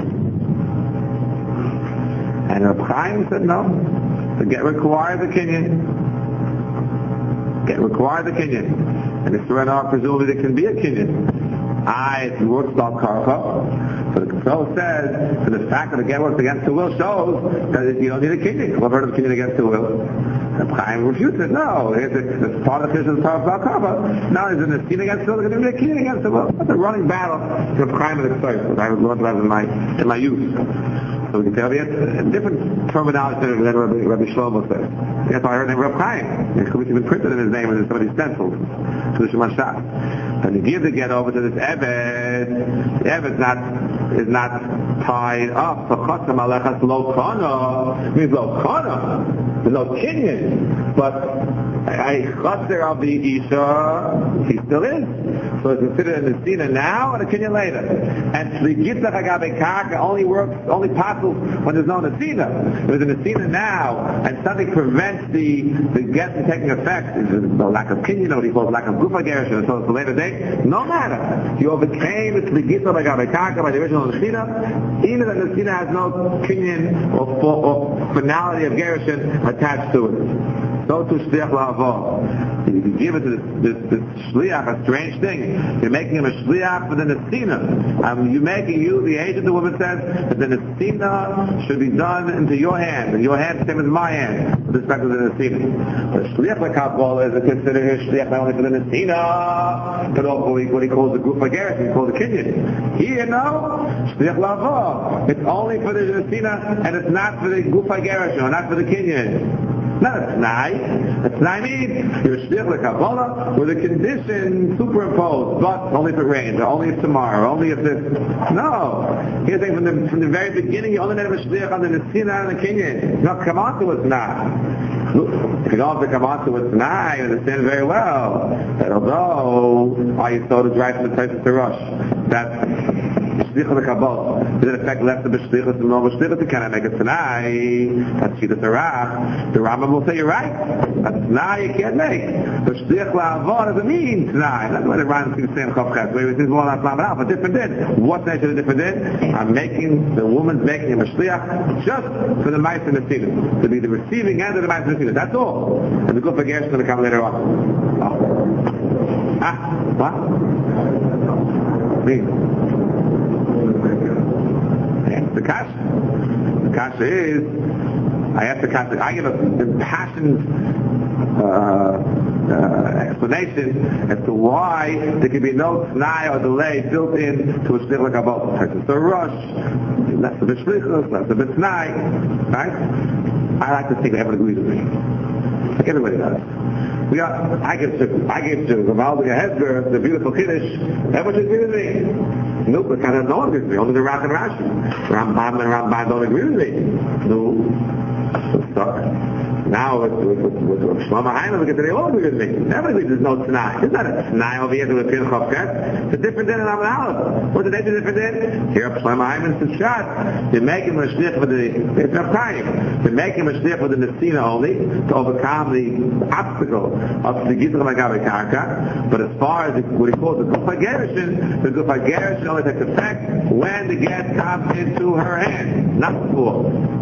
Speaker 1: And Reb Chaim said no. The get requires a kinyan. Get requires a kinyan. And if Surah presumably there can be a kinyan. It works about karka. But the control says that the fact that the get works against the will shows that you don't need a kinyan. We've heard of a kinyan against the will. And Chaim refutes it. No, it's part of the Chiddush of about karka. Now is it a kinyan against the will? There's going to be a kinyan against the will. That's a running battle for Chaim and the Tzayt. I was learned that in my youth. So we can tell you different terminology than Rabbi Shlomo says. That's why I heard the name Reb Chaim. It's been printed in his name and in some of these stencils. To the Shema Shach. And you give the get over to this Eved. The Eved is not tied up. So Chotzim Alechas Lo Kana means Lo Kana. There's no kinyan. But a Chotzer of the Isha, he still is. So it's considered a Nesina now and a kinyan later. And Shligitza Chagabe Karka only works, only passes when there's no Nesina. If there's a Nesina now and something prevents the get from taking effect, is the lack of kinyan, or what he calls lack of Gufa Gershon, so it's a later date, no matter. You overcame the Shligitza Chagabe Karka by the original Nesina, even if the Nesina has no kinyan or finality of Gershon attached to it. so to shliach la'avo. You give it to this shliach, a strange thing. You're making him a shliach for the nesina. You're making you the agent. The woman says that the nesina should be done into your hand, and your hand same as my hand with respect to the nesina. The shliach l'kabbalah is considered a shliach not only for the nesina, but also what he calls the gufa gerus, he calls the kinyan. Here, no, shliach la'avo. It's only for the nesina, and it's not for the gufa gerus, not for the kinyan. Not a t'nai. A t'nai means you're a shliach l'kabbalah with a condition superimposed, but only if it rains, or only if tomorrow, or only if this. No. Here's saying from the very beginning, you only made him a shliach on the nesina and the kinyan. You don't come on to a t'nai. If you don't have to come on to a t'nai, you understand very well that although our Yisod is right from the place to rush, that Shlichus l'Kabbalah. Does it affect less of the Shlichus and more Shlichus? You cannot make a Tanai. That's Shita Tarach. The Rambam will say you're right. That's Tanai you can't make. But Shlichus l'Avah doesn't mean Tanai. That's why the Rambam seems the same Chavchet. Where it says more than Islam but different din. What's the nature of the different din? The woman's making him a Shliach just for the Ma'aseh Nesina. To be the receiving end of the Ma'aseh Nesina. That's all. And the Gufa Gerus is going to come later on. What? Me. The kasha is, I have the kasha. I give a impassioned explanation as to why there can be no t'nai or delay built in to a shliach l'kabbalah. It's a rush, less of a shlichus, less of a t'nai, right? I like to think everyone agrees with me. Like everybody does. I give to Gavaldi a Hezger, the beautiful Kiddush, everyone should agree with me. Nope, but kind of no one agrees with me. Only the Rav and Rashi. Rambam and Ramban don't agree with me. No. So stuck. Now with Shlomo Hayman, because they all agree with me. Everybody there's no t'nai. There's not a t'nai over here to the Pin Chavket. It's a different din in Amud Aleph. What's the nature of the different din? Here, Shlomo Hayman says shot. They make him a shliach for it's not time. They make him a shliach for the nesina only to overcome the obstacle of the Gizra Magabe Karka. But as far as what he calls the Gufa Gerushin, the Gufa Gerushin only takes effect when the get comes into her hand, not before.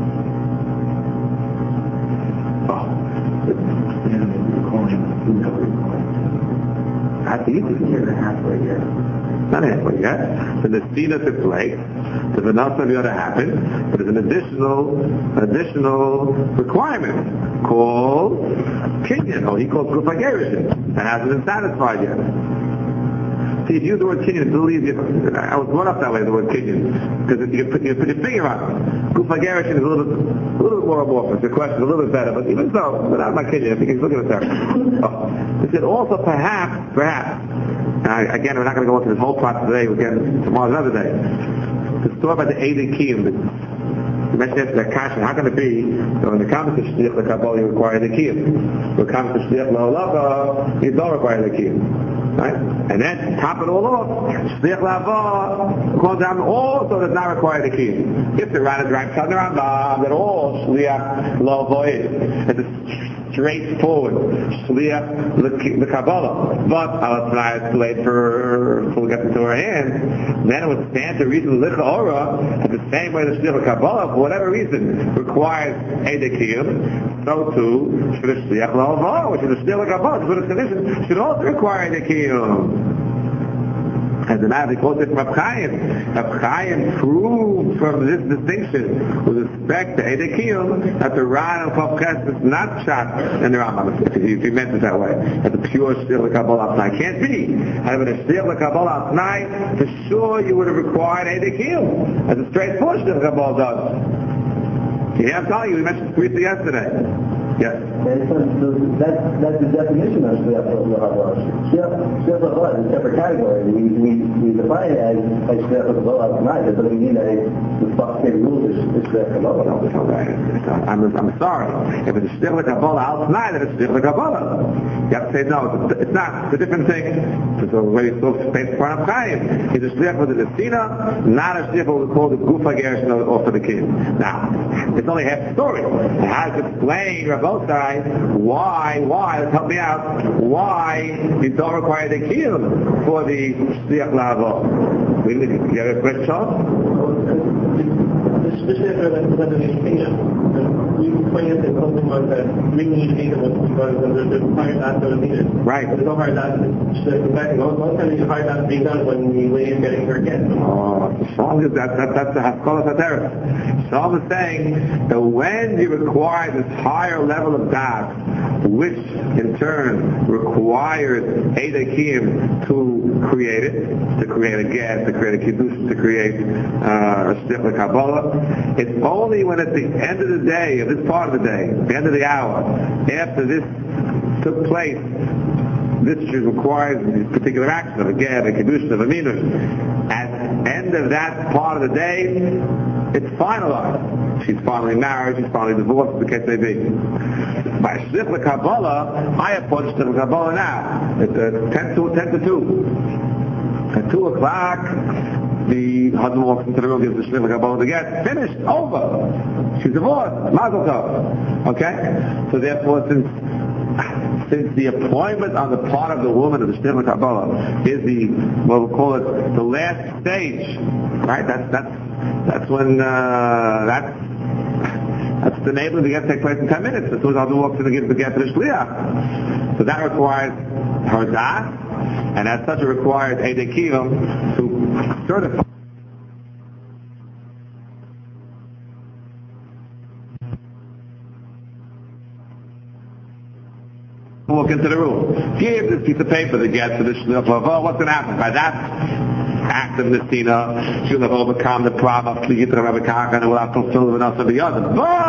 Speaker 1: That's easy. Not halfway yet. The nesina took place. The Vanasa Vyoda happened. But there's an additional requirement called kinyan, or he calls Gufa Gerushin. That hasn't been satisfied yet. See, if you use the word kinyan, it's a little easier. I was brought up that way, the word kinyan, because you can put your finger on it. Gufa Gerushin is a little bit more amorphous. The question is a little bit better, but even so, without my kinyan, you can look at it there. He said also perhaps. Again, we're not going to go into this whole plot today. We'll get tomorrow's another day. The story about the Eidei Kiyum. You mentioned that kasha. How can it be that when it comes to shliach l'kabbalah you require the kiyum? When it comes to shliach l'halacha you don't require the kiyum, right? And then top it all off, shliach l'hava calls down also does not require the kiyum. If the Rana drives on the Rambam, that all shliach l'hava is. It's a straightforward shliach l'kabbalah, but al-t'nai is delayed for we get into our hands. Then it would stand to reason l'cha'ora the same way the shliach l'kabbalah, for whatever reason, requires Eidei Kiyum, so too should a shliach l'hava, which is a shliach l'kabbalah, which is a condition, should also require Eidei Kiyum. As a matter of fact, quote it from Reb Chaim. Reb Chaim proved from this distinction with respect to Eidei Kiyum that the Ran of Chavches is not shot in the Rambam, if he meant it that way. That the pure shliach l'kabbalah t'nai can't be. However, the shliach l'kabbalah t'nai, for sure you would have required Eidei Kiyum, as a straightforward shliach l'kabbalah does. Yeah, I'm telling you, we mentioned briefly yesterday. Yes.
Speaker 2: That's the definition of shliach l'hava. Shliach l'hava is a separate category. We define it as shliach l'hava tonight. That doesn't mean that the sophisticated rule is shliach l'hava.
Speaker 1: I'm sorry. If it's shliach l'hava al tonight, then it's shliach l'hava. You have to say no. It's not. It's a different thing. It's a way so space for Reb Chaim. It's a shliach for the nesina, not a shliach for what we call the Gufa Gerushin or for the kid. Now, it's only half the story. How to explain both sides, why, let's help me out, why you don't require the kiyum for the shliach l'hava. You have a question, Charles?
Speaker 2: The shliach
Speaker 3: sure that whether they can you explained that something was that we need to was because there's hard that sort of needed.
Speaker 1: Right.
Speaker 3: There's no hard that. In fact, most times the hard that being done when the lady is getting her gift.
Speaker 1: Oh, that's the Haskalah Sateris. Psalm is saying that when you require this higher level of das, which in turn requires Edekim to create it, to create a get, to create a kiddush, to create a shtick Kabbalah, it's only when at the end of the day, of this part of the day, the end of the hour, after this took place, this requires this particular action of a get, a kiddush, of a minus. At the end of that part of the day, it's finalized. She's finally married, she's finally divorced, the case may be. By Shtick Kabbalah, I approach Shtick Kabbalah now. It's 10 to 2. At 2 o'clock, the husband walks into the room, gives the Shtick Kabbalah to get. Finished, over. She's divorced, mazel tov. Okay? So therefore, since the appointment on the part of the woman of the Shtick Kabbalah is the, what we'll call it, the last stage, right? That's when, that's the enabling the get take place in 10 minutes. As soon as the husband walks in and gives the get to the shliach. So that requires her das, and as such it requires Edekim to certify. Walk into the room. Give this piece of paper to get to the shliach. Oh, what's going to happen? By that act of Nesina, she'll have overcome the problem of Kli Yitra Rebbe Kach and will have fulfilled enough of the other.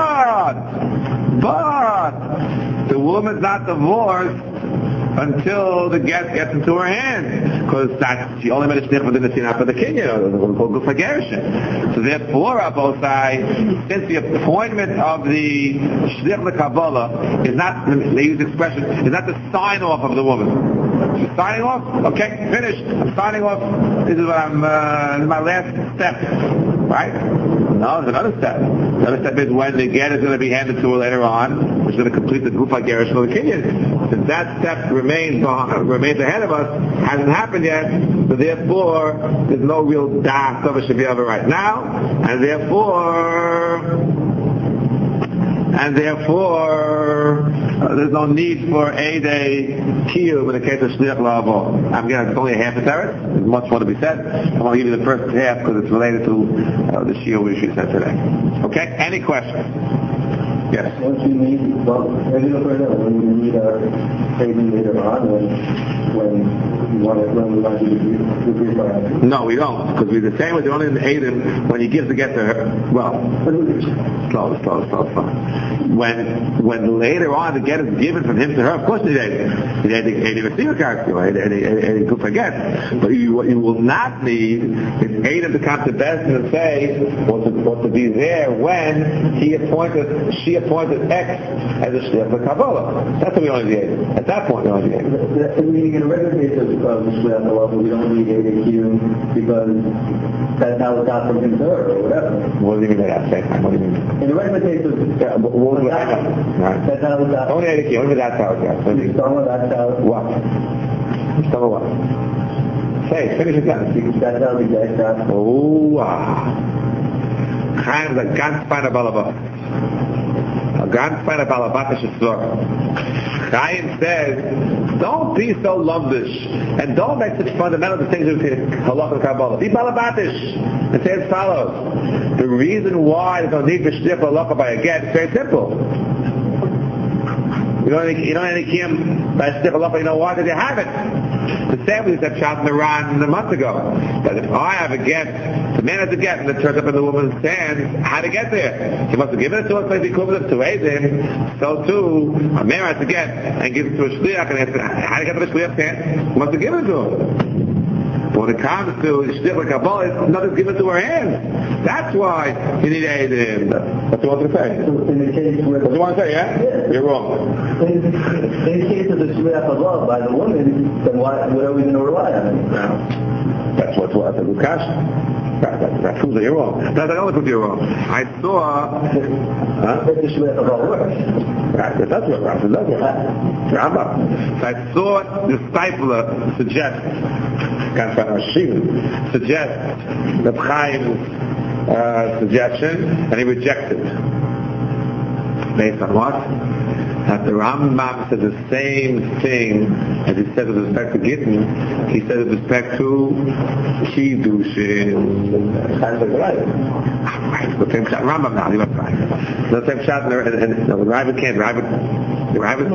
Speaker 1: But the woman's not divorced until the get gets into her hand, because she only made a shtick within the Nesina for the kinyan, what we call Gufa Gerushin. So therefore, Abosai, since the appointment of the Shtick Kabbalah is not, they use the expression, is not the sign off of the woman. She's signing off. Okay, finished. I'm signing off. This is what this is my last step. Right? No, there's another step. Another step is when the get is going to be handed to her later on, which is going to complete the Gufa Gerush for the kinyan. Since that step remains ahead of us, hasn't happened yet, so therefore there's no real das of a Shaviyava right now, and therefore there's no need for Eidei Kiyuv in the case of Shliach La'avo. I'm getting it's only a half a teretz. There's much more to be said. I want to give you the first half because it's related to the Shio we said today. Okay? Any questions? Yes.
Speaker 2: Don't you need, maybe look right now, when you need a baby later on, when we want to do the brief.
Speaker 1: No, we don't, because we're the same with the only in Aiden when he gives the get to her. Well, slow. When later on the get is given from him to her, of course he didn't receive a character, and could forget. But what you will not need is Aiden to come to Besdin and say, or to be there when she appointed X as a shliach for Kabbalah. That's what we only need. At that point, we only need.
Speaker 2: Meaning in a regular case of shliach Kabbalah, we don't need ADQ because that's how it got from him to her or whatever.
Speaker 1: What do you mean by that? What do you mean?
Speaker 2: In a regular case of that's how it got.
Speaker 1: Only ADQ. Only that's how it got.
Speaker 2: That's how.
Speaker 1: What? Some of what? Say, finish it then.
Speaker 2: That's how the get got.
Speaker 1: Oh, Chaim is a ganz feiner Balabach. A ganz feiner Balabach is a Chaim says, don't be so lumbish and don't make such fundamental distinctions between Halakha and Kabbalah. Be balabatish and say as follows. The reason why there's no need for shtick Halakha by a get is very simple. You don't need any kiyum by shtick Halakha. You know why? Because you have it. The same with that shot in Iran a month ago. That if I have a get, the man has a get and it turns up in the woman's hands, how to get there? He must have given it to us like the equivalent to Edim. So too, a man has to get and gives it to a shliach and asks, how to get to the shliach's hand? He must have given it to him. But when it comes to Shtick Kabbalah, nothing's given to her hands. That's why you need Edim. That's what you want to say.
Speaker 2: In the case where
Speaker 1: what you want to say, yeah? You're wrong.
Speaker 2: In the case of the shliach Kabbalah by the woman, then what are we going to rely on it?
Speaker 1: That's a good question. That proves that you're wrong. That's the only proof you're wrong. I saw...
Speaker 2: The shliach Kabbalah works.
Speaker 1: Right, that's what Rashi does. Rambam. So I saw the discipler suggest that Chaim suggestion, and he rejected. Based on what? That the Rambam said the same thing as he said with respect to Gittin, he said with respect to Kiddushin. Right, the same shot. Rambam now, he was right. The same shot, and the Rabbit can't. The Rabbit
Speaker 2: Yeah, we'll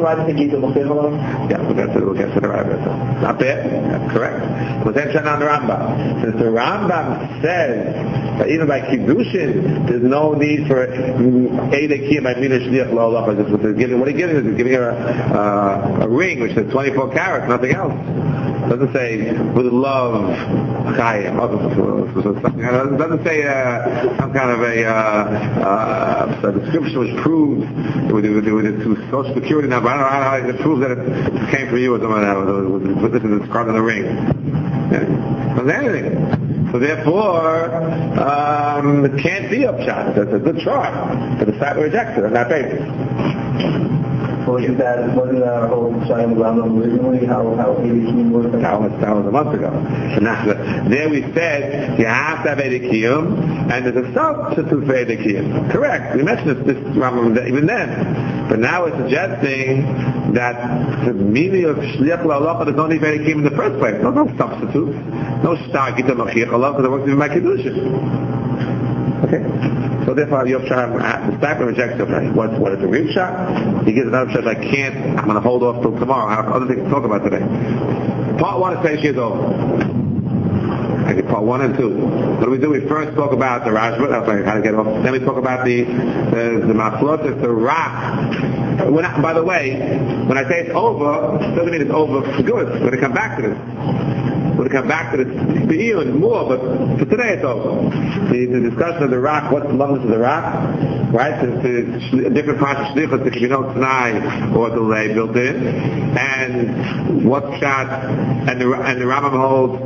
Speaker 1: get to the Rabbit. Not bad. That's correct. The same shot on the Rambam. Since the Rambam says that even by Kiddushin, there's no need for Eidei Kiyum by Mina Shliach Lo Olacha. What he's giving her, he's giving her a ring which says 24 carats, nothing else. It doesn't say with love Chaim. It doesn't say some kind of a description which proves with the Social Security number. I don't know how it proves that it came from you or something like that. This is described on the ring. Yeah. Doesn't say anything. So therefore, it can't be upshot. That's a good try, but the fact we rejected on that basis.
Speaker 2: Wasn't our whole Shayim Rambam originally how Eidei Kiyum works?
Speaker 1: That was a month ago. There we said you have to have Eidei Kiyum, and there's a substitute for Eidei Kiyum. Correct. We mentioned this Rambam even then. But now we're suggesting that the meaning of Shliach L'Halacha, there's no need for Eidei Kiyum in the first place. No substitute. No Shtar Gita Machiach Allah, because it works even by Kiddushin. Okay. So therefore, Yov Shah, the Stacker rejects it. What is the real shot? He gives another shot. I'm going to hold off till tomorrow. I have other things to talk about today. Part 1 is 10 years over. Okay, part 1 and 2. What do? We first talk about the Rashba. How to get off. Then we talk about the Maflotis, the Rock. By the way, when I say it's over, it doesn't mean it's over for good. We're going to come back to this. We'll come back to this even more, but for today it's over. The discussion of the rock, what's the loveness of the rock, right? The different parts of shlichus, there can be no t'nai or delay built in, and what shot, and the Rambam holds.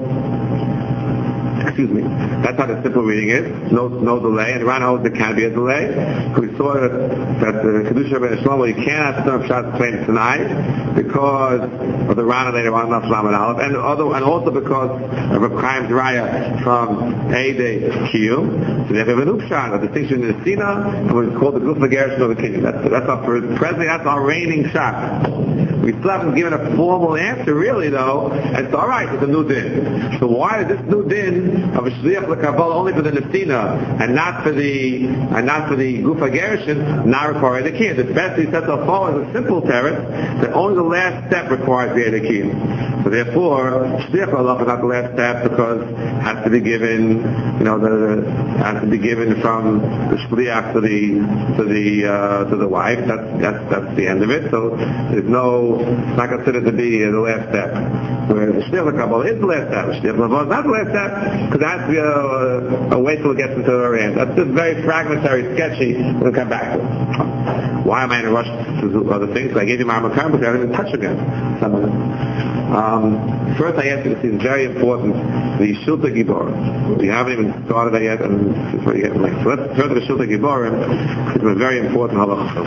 Speaker 1: That's how the simple reading is. No delay. And Ran holds there can be a delay. We saw that the Kedusha Ben Shlomo, you cannot turn up shots plain tonight because of the Ran later on, not Shlam and Aleph, and also because of a crime Raya from Eidei Kiyum. So they have an upshot, a distinction in the Sina, and what's called the Guf Lagershon of the Kingdom. That's our presently. That's our reigning shot. We still haven't given a formal answer, really, though. And it's all right. It's a new din. So why is this new din of a shliach l'kabbalah only for the nesina and not for the gufa gerushin not require the kiyum? The best he says so far is a simple teretz that only the last step requires the kiyum. So therefore, shliach l'halacha is not the last step because it has to be given, has to be given from the shliach to the wife. That's the end of it. So there's it's not considered to be the last step. Whereas the shliach l'kabbalah is the last step. The shliach l'halacha is not the last step because that has to be a way till it gets into our hands. That's just very fragmentary, sketchy. We'll come back to it. Why am I in a rush to do other things? I gave you my Makar, but I haven't even touched again. Some of them. First, I ask you to see, it's very important, the Shulta Gibor. We haven't even started that yet, and so let's turn to the Shulta Gibor. It's a very important halacha.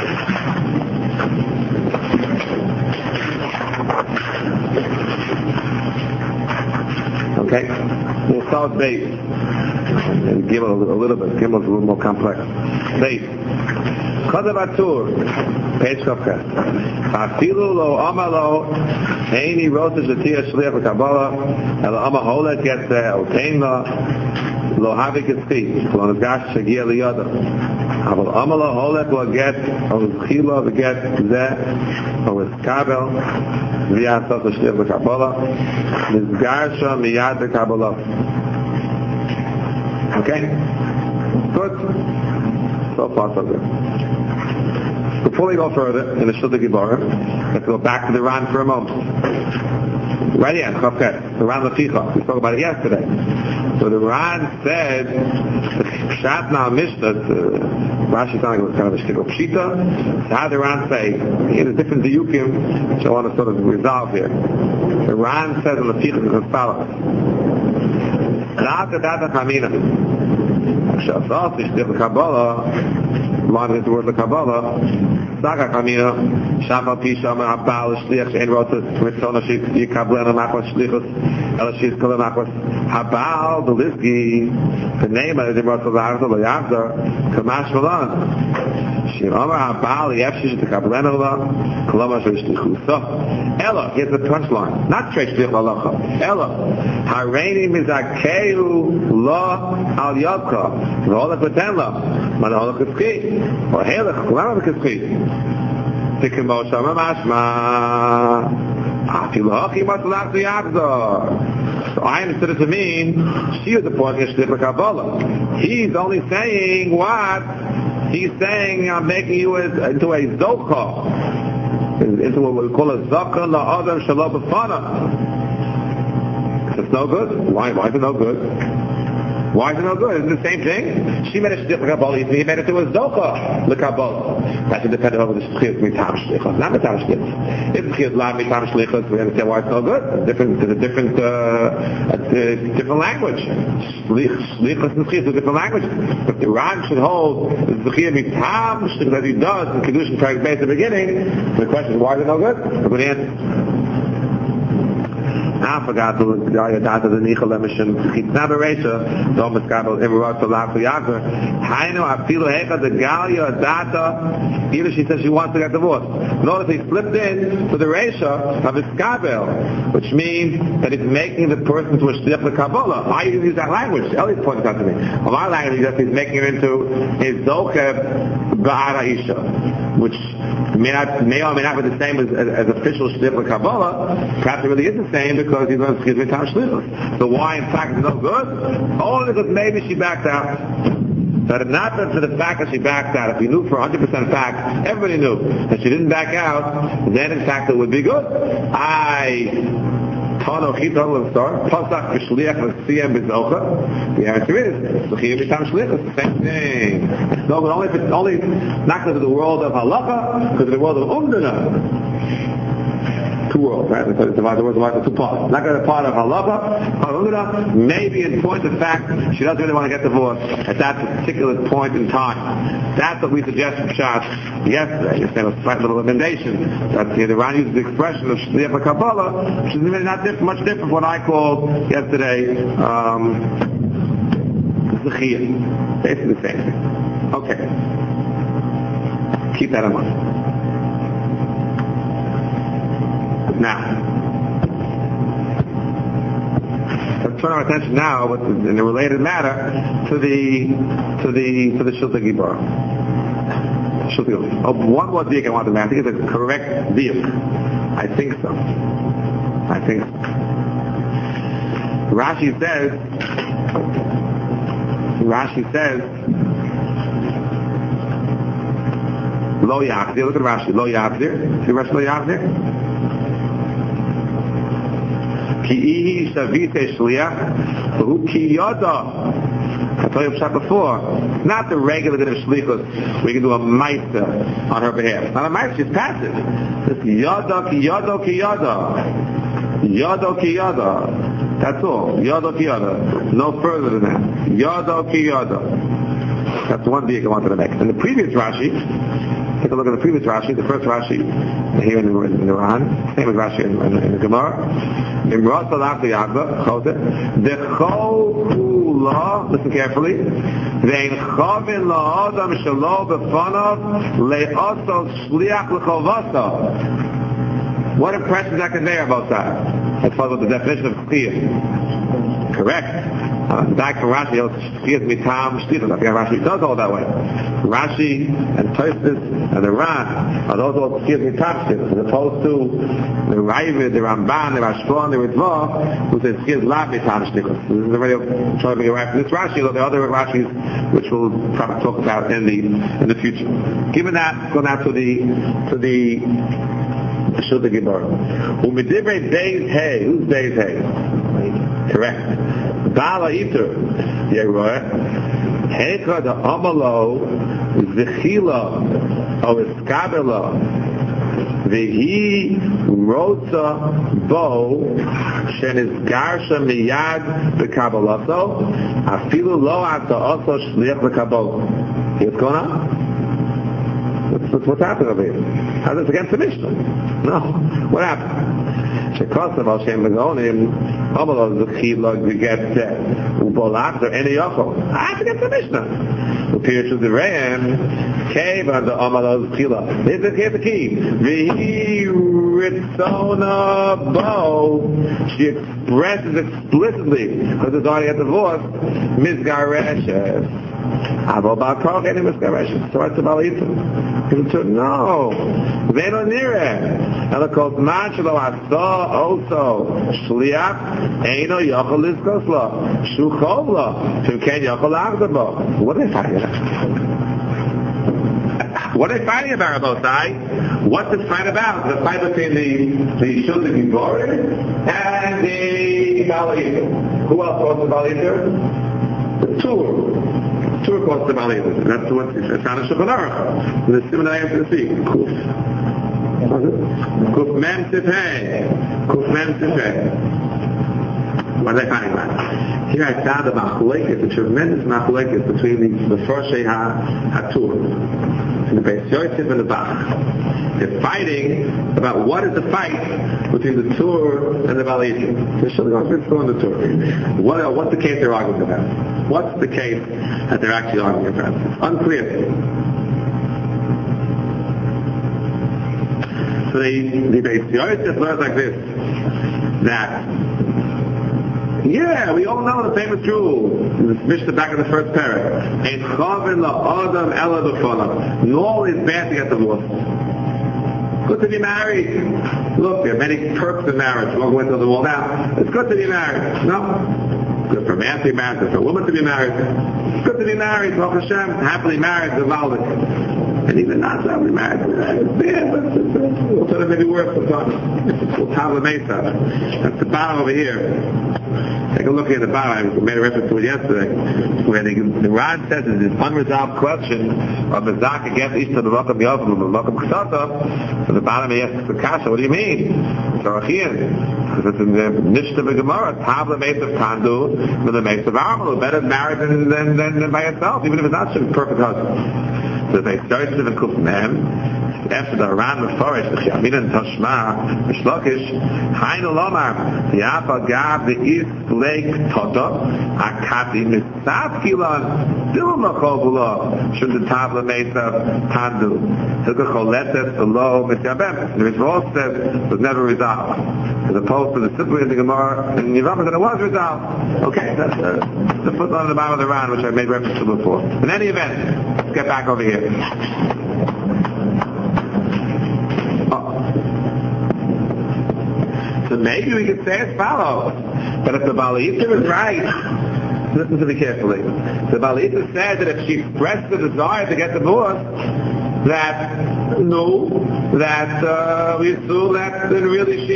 Speaker 1: Okay, we'll start with base. And give it a little bit. Give it a little more complex. Base. Chadabatur, page Kafka. Afilu lo amalo, eini rotes v'tiyah shliach v'kabbalah, el amaholet get el teimla, lo havik etzchi, lo nefgash shagia liyada. Aval amalo holet lo get, o chila v'get zeh, o eskabel, v'yasat shliach v'kabbalah, nefgasha miyad v'kabbalah. Okay? Good? So far, so good. Before we go further in the Shulta Gibor, let's go back to the Ran for a moment. Right here, the Ran Laficha. We spoke about it yesterday. So the Ran said, Pshat na Mishnah, Rashi thought it was kind of a shtickle pshita. So how did the Ran say? In a different diyukim, which I want to sort of resolve here. The Ran says in Laficha is as follows. La'ata data chamina. Shafat, Shtickle Kabbalah, line with the word Kabbalah, Saka Kamina, Shama Pisha, Abal, Shlich, and Rota, Ritona, Yikablena, Makwas, Shlichus, Elashis, Kalamakwas, Habal, the Liski, the name of the Rota, Larza, Layavza, Kamash Malan. Shimama Habal, Yafshish, the Kablena, Kalama, Shlichus. So, Ella, here's the punchline. Not Trey Shlich, Malacha. Ella, Hareini Mizakeu, La, Al Yabka, Rola Patenla, Manola Kiski, or Halach, Kalama Kiski. Tikimosha Mamashma, Afilachi Matlach Yabza. So I understood it to mean she is the point of Shlich Kabbalah. He's only saying what? He's saying I'm making you into a Zocha, into what we call a Zocha La'adam Shalom B'fana. It's no good. Why is it no good? Why is it no good? Isn't it the same thing? She made a Shlich Kabbalah, he made it to a Zocha L'Kabbalah. That should depend on whether the Shlich is Mitam Shlichus, not Mitam Shlichus. If the Shlich is not Mitam Shlichus, we understand why it's no good. It's a different language. Shlichus and Shlichus are different languages. But the Ran should hold the Shlich Mitam Shlichus that he does in Kedushin Perek Beis at the beginning. The question is, why is it no good? A good answer. I forgot to the data the Nichel Emission Kitna Bereisha Dom Skabel Emerald to Lafu Yager. Haino Afilu Heka the Galia data. Either she says she wants to get divorced. Notice he slipped in to the Reisha of Iskabel, which means that it's making the person to a Shlich L'Kabbalah. I use that language. Elliot pointed out to me. Of our language, he's making it into a Zocheb Ba'ara Isha, which may or may not be the same as official Shlich L'Kabbalah. Perhaps it really is the same because he learns Chizmi Tam Shlichus. So why in fact is no good? Only because maybe she backed out. That had not been for the fact that she backed out, if we knew for 100% fact, everybody knew that she didn't back out, then in fact it would be good. The answer is the same thing. No, but only if it's only not because of the world of halacha, because of the world of umdana. Two worlds, right? Because it's divided the world into two parts. Not going to be part of halacha, maybe in point of fact, she doesn't really want to get divorced at that particular point in time. That's what we suggested Pshat yesterday. You said a slight little amendation. That the Ran uses the expression of Shlich Kabbalah, which is really not much different from what I called yesterday Zechiyah. Basically the same thing. Okay. Keep that in mind. Now, let's turn our attention now, in a related matter, to the Shulta Gibor. One more diuk I want to make. I think it's a correct diuk. I think so. Rashi says, Lo Yachzir. Look at Rashi. Lo Yachzir. See Rashi Lo Yachzir? Ki ihi shavite shliach, who ki yada. I told you Pshat before, not the regular din of shlichus, we can do a ma'isa on her behalf. Not a ma'isa, she's passive. It's yada ki yada ki yada. Yada ki yada. That's all. Yada ki yada. No further than that. Yada ki yada. That's one diuk I wanted to make. And the previous Rashi, take a look at the previous Rashi, the first Rashi here in the Ran, same as Rashi in the Gemara. Imrat Salach Yagba, Chote, Dechol Kula, listen carefully, Vein Chavin La'adam Shalom B'fanav Le'asal Shliach L'chovasa. What impression does that convey about that? As far as the definition of Shliach. Correct. Back from Rashi, Shliach Mitam Shlichus. I think Rashi does all that way. Rashi and Tosfos and the Ran are those all Shliach Mitam Shlichus, as opposed to the Ravid, the Ramban, the Rashba, and the Ritva, who says Shliach La Mitam Shlichus. This is already trying to be right from this Rashi, or the other Rashis, which we'll probably talk about in the future. Given that, go now to the Shulta Gibor. U'midivrei Beis Hey. Who's Beis Hey? Correct. Bala Iter. Yeroeh. Hecha the Amalo Zechila O Iskabela Vehi Rotza Bo Shenis Garsha Miyad B'Kabalaso Afilu Lo Ata Oso Shliach B'Kabala. What's going on? What's happening over here? How's this against the Mishnah? No. What happened? Shekosam al Shem Begonim, Amalos the Chilog we get Ubolach or any Yochel. That's against the Mishnah. The period of the Ram came under Amalos Chilog. Here's the key. Vihi Ritzona Bo. She expresses explicitly because there's already a divorce. Mizgareshes. Avo Bakar any Mizgareshes. So it's about Ethan. No. They don't near it. And the called Machelo Asa also Shliach Eino Yochel Lizkoslo Shukhovlo Shukhen Yochel Agdabo. What are they fighting about? What are they fighting about, Rabosai? What's this fight about? The fight between the Shulta Gibor and the Baliyah. Who else calls the Baliyah? The Tur. Tur calls the Baliyah. That's what it's found in Shulchan Aruch. The similar to the sea. Kuf Mem Tifei. Kuf Mem Tifei. What are they fighting about? Here I found a machlekes, a tremendous machlekes between the Farshei HaTur. The Beis Yosef and the Bach. They're fighting about what is the fight between the Tur and the Baliyah. Let's go on the Tur. What's the case they're arguing about? What's the case that they're actually arguing about? Unclear. So the Beis Yosef learns like this, that yeah, we all know the famous rule. This Mishnah back in the first parak. Ein chavin la'adam ela b'fanav. Nor is bad to get divorced. Good to be married. Look, there are many perks in marriage. We won't go into the wall now. It's good to be married. No. Good for a man to be married. Good for a woman to be married. It's good to be married. Baruch Hashem, happily married, Vivaldic. And even not happily married. It's bad, but we'll tell it maybe worse sometimes. It's called Tavla Mesa. That's the bottom over here. Take a look at the bottom. I made a reference to it yesterday, where the Ran says it's this unresolved question of the Zak against Ishta B'Makam Yavim B'Makam Ksata. So the bottom he asks the Kasha, what do you mean? Sarachian. Because it's in the Nishta B'Gemara, Tavla Meis of Tandu, with the Meis of Armalu. Better married than by yourself, even if it's not a perfect husband. So they started to the Kuf Mem. After the Ran Mefarish, the Chamin and Tashma, the Shlokish, Hainu Lomar, the Apa Gav, the East Lake Toto, Akati Misav Kilan, Dilma Kobula, Shun the Tavla Mesa Tandu, Hilka Choletes, the Low, Misyabem. The Rizvol says it was never resolved. As opposed to the simply in the Gemara, and Yavama said it was resolved. Okay, that's the footnote on the bottom of the Ran, which I made reference to before. In any event, let's get back over here. So maybe we could say as follows, that if the Baliyah is right, listen to me carefully, the Baliyah said that if she expressed the desire to get divorced, that we assume that really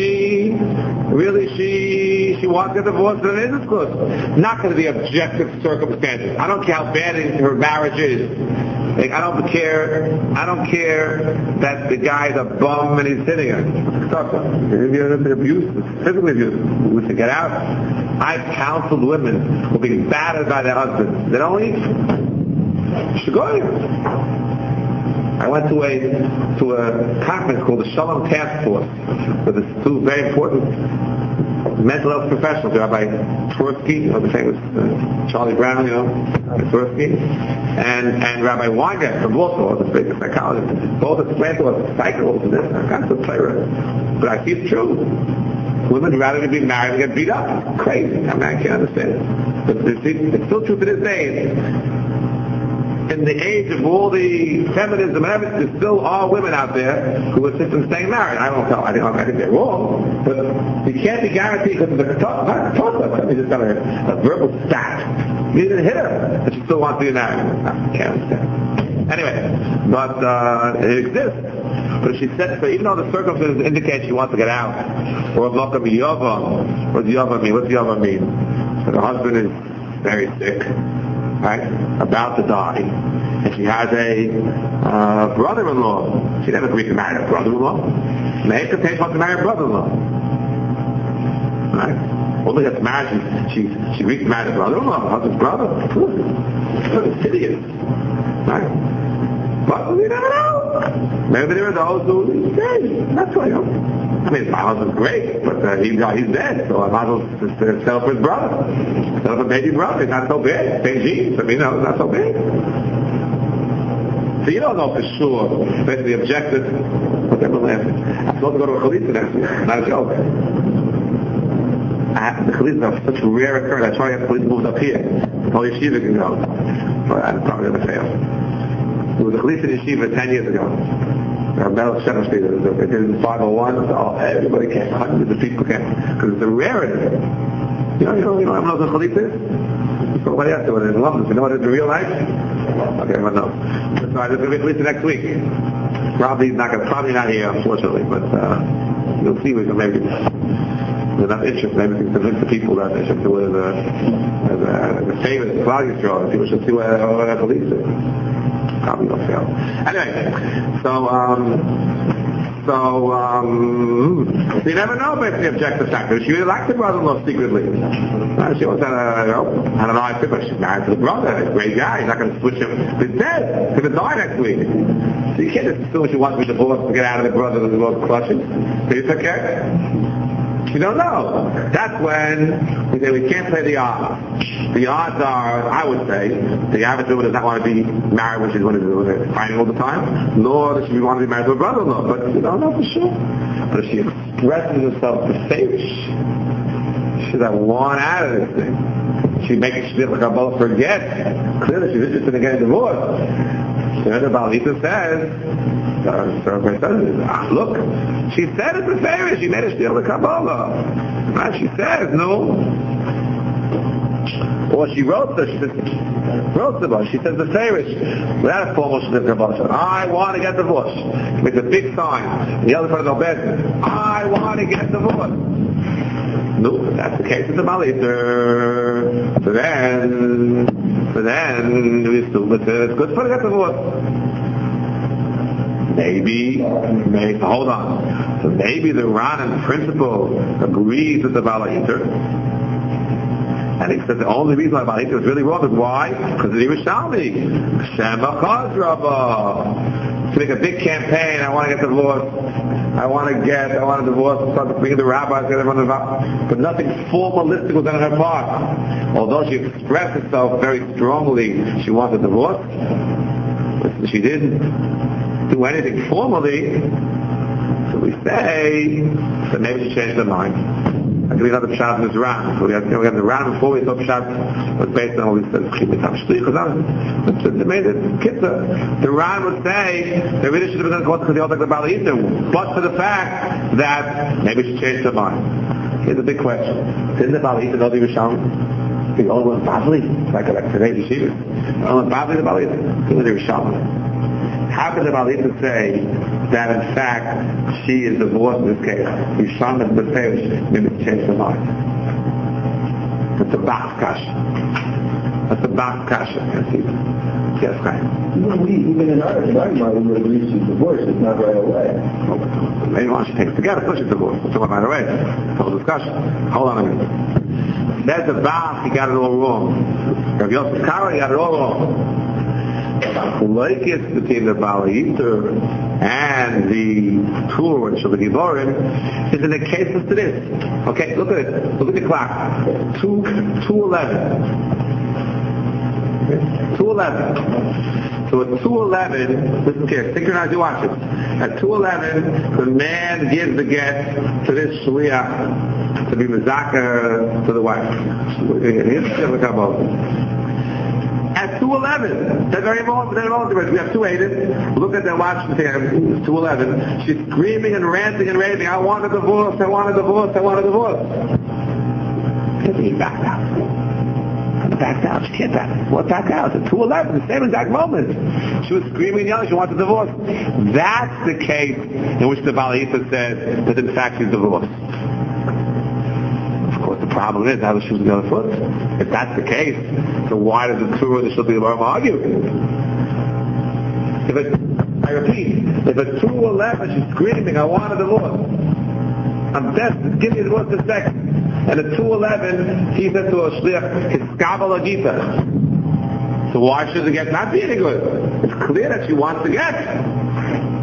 Speaker 1: she wants to get divorced, and it is good. Not going to be objective circumstances. I don't care how bad her marriage is. Like, I don't care that the guy's a bum and he's hitting her. Stop that. If you're abused, physically abused, we should get out. I've counseled women who are being battered by their husbands. They don't leave. You should go in. I went to a conference called the Shalom Task Force with two very important mental health professionals, Rabbi Tversky, the famous Charlie Brown, Tversky, and Rabbi Weingart from Warsaw, the big psychologist. Both explained to us cycles and this. I can't play with it. But I see it's true. Women rather than be married and get beat up. It's crazy. I can't understand it. But it's still true to this day. In the age of all the feminism and everything, there still are women out there who insist on staying married. I don't know. I think they're wrong, but you can't be guaranteed because of the talk. I just got a verbal stat. You didn't hit her, but she still wants to be married. I can't understand. Anyway, but it exists. But she said, so even though the circumstances indicate she wants to get out, or Makam Yava, what does Yava mean? What's Yava mean? So the husband is very sick, right? About to die. And she has a brother-in-law. She never agreed to marry a brother-in-law. Maybe she wants to marry a brother-in-law. Right? Only gets married, she agreed to marry a brother-in-law, her husband's brother. It's hideous. Right? But we never know. Maybe there are those who say, that's why, I mean, my husband's great, but he's dead, so I might as well settle for his brother. Settle for baby brother. It's not so big. Same genes. I mean, no, it's not so big. So you don't know for sure. Basically, objective. But they're laughing. I'm supposed to go to a chalitza next week. Not a joke. The chalitza are such rare occurrence. I try to get the chalitza moved up here. The whole yeshiva can go. But I'm probably going to fail. There was a chalitza in yeshiva 10 years ago. Mel Shenoshti, it did 501, so everybody came, hundreds of people came, because it's a rarity. You know what a chalitza is? Somebody else doing it in London. You know what it is in real life? Okay, everyone knows. So there's going to be a chalitza next week. Probably not here, unfortunately, but you'll see we can maybe there's enough interest, maybe we can convince the people that they should do it as a famous value show. People should see what a chalitza is. Probably will fail. Anyway, so you never know about the objective factor. She really liked the brother-in-law secretly. She always had an eye for, but she's married to the brother. He's a great guy. He's not going to switch him. He's dead. He's going to die next week. So you can't just assume she wants to be divorced to get out of the brother-in-law's clutches. Do you take care? You don't know. That's when we say we can't play the odds. The odds are, I would say, the average woman does not want to be married when she's going to do fighting all the time, nor does she want to be married to a brother-in-law. But you don't know for sure. But if she expresses herself to say, she's that one out of this thing. She makes Shliach Kabbalah forget. Clearly she's interested in getting divorced. So the Baal Hita says, look, she said it's a favor. She made a Shliach Kabbalah. Right? She says, no. Or she wrote the book. She says the favor. Without a formal Shliach Kabbalah. I want to get divorced. She makes a big sign. The other part of the bed. I want to get divorced. No, that's the case with the Baal Hita. So then we assume that it's good for her to get divorced. Maybe, hold on. So maybe the Ran in principle agrees with the Baal Hita. And he said the only reason why Baal Hita was really wrong is why? Because of the Yerushalmi. Shema Chaz Rabbah. To make a big campaign, I want to get divorced. I want to divorce, start bringing the rabbis, get everyone involved. But nothing formalistic was done on her part. Although she expressed herself very strongly, she wanted a divorce. But she didn't do anything formally. So we say that maybe she changed her mind. I'll give you another pshat in this Ran. So we have the Ran before we thought pshat was based on all these things. They made it kitzah. The Ran would say they really should have been going to the Otak the Baal Hita, but for the fact that maybe she changed her mind. Here's a big question. Didn't the Baal Hita know the Yerushalmi? The only one Bavli, like today the Yeshiva. The only Bavli the Baal Hita. He was the Yerushalmi. How can the Baal Hita say that in fact she is divorced in this case? Yerushalmi the Feirish maybe changed her mind. That's a Bach Kasha. That's a Bach Kasha. Yes, right.
Speaker 2: Even in our mind, we agree she's divorced. It's not right away.
Speaker 1: Later on, she takes together, so she's divorced. It's not right away. Whole discussion. Hold on a minute. There's a Bach, he got it all wrong. Rav Yosef Karo, he got it all wrong. Like it's between the Baal Hita and the tour which of the Giborim is in the case of this. Okay, look at it. Look at the clock. 2:11. 2:11. So at 2:11, listen here, synchronize your watches. At 2:11, the man gives the get to this shliach to be mezaka to the wife. Here's the Kabbalah. At 2:11, that's very important. We have 2:08. Look at the watch. It's 2:11. She's screaming and ranting and raving. I want a divorce. I want a divorce. I want a divorce. He backed out. Backed out. She can't back. What back out? At 2:11, the same exact moment. She was screaming and yelling. She wants a divorce. That's the case in which the Baal Hita says that in fact she's divorced. Of course, the problem is how the shoes on the foot. If that's the case, so why does the Torah and the Shulchan Aruch argue? I repeat, if at 2:11 she's screaming, I want a divorce. I'm desperate. Give me a divorce in a second. And at 2:11, he said to a shliach, his Kabbalah Gita. So why should the get not be any good? It's clear that she wants to get.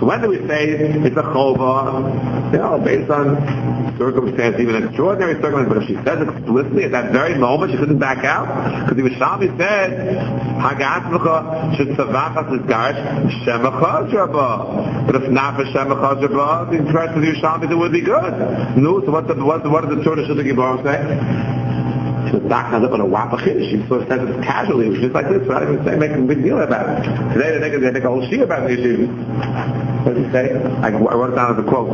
Speaker 1: when do we say it's a chova? Based on circumstance, even extraordinary circumstance. But if she says explicitly at that very moment, she couldn't back out, because the Yerushalmi said, Hagasmacha should tzavachas l'garish shemachas rabba. But if not for shemachas rabba, the interest of the Yerushalmi, it would be good. No, so what does the Torah should the Gemara say? She was back up on a wapachid. She sort of says it casually. It was just like this. We're not even saying, make a big deal about it. Today they make a whole shiur about the issue. What does he say? I wrote it down as a quote.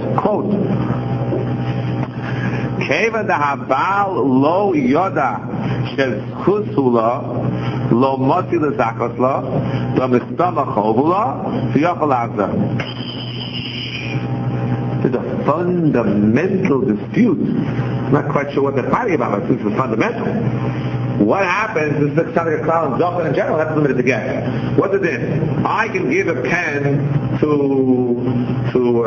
Speaker 1: Keva dahabal lo yoda shezchusula lo moti lezakosla lo mistamachobula v'yochel azah. There's a fundamental dispute. I'm not quite sure what they're fighting about, but it's fundamental. What happens is this kind of a clown, Zohar in general, that's limited to get. What's it in? I can give a pen to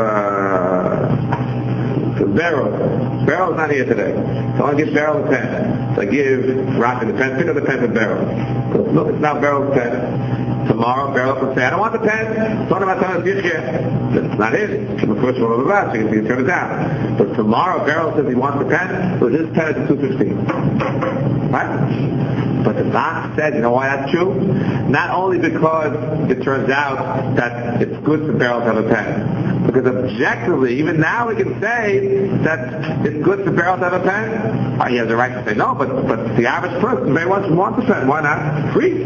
Speaker 1: Beryl. Beryl's not here today. So I give Beryl a pen. So I give Rafi the pen. Pick up the pen for Beryl. Look, it's now Beryl's pen. Tomorrow, Beryl can say, I don't want the pen. It's not about telling us It's not his. Of course, we're about so you can turn it down. But tomorrow, Beryl says he wants the pen, so his pen is at 2:15. Right? But the Bach said, you know why that's true? Not only because it turns out that it's good for Beryl to have a pen, because objectively, even now we can say that it's good for Beryl to have a pen. He has the right to say no, but the average person very much wants a pen. Why not? Free.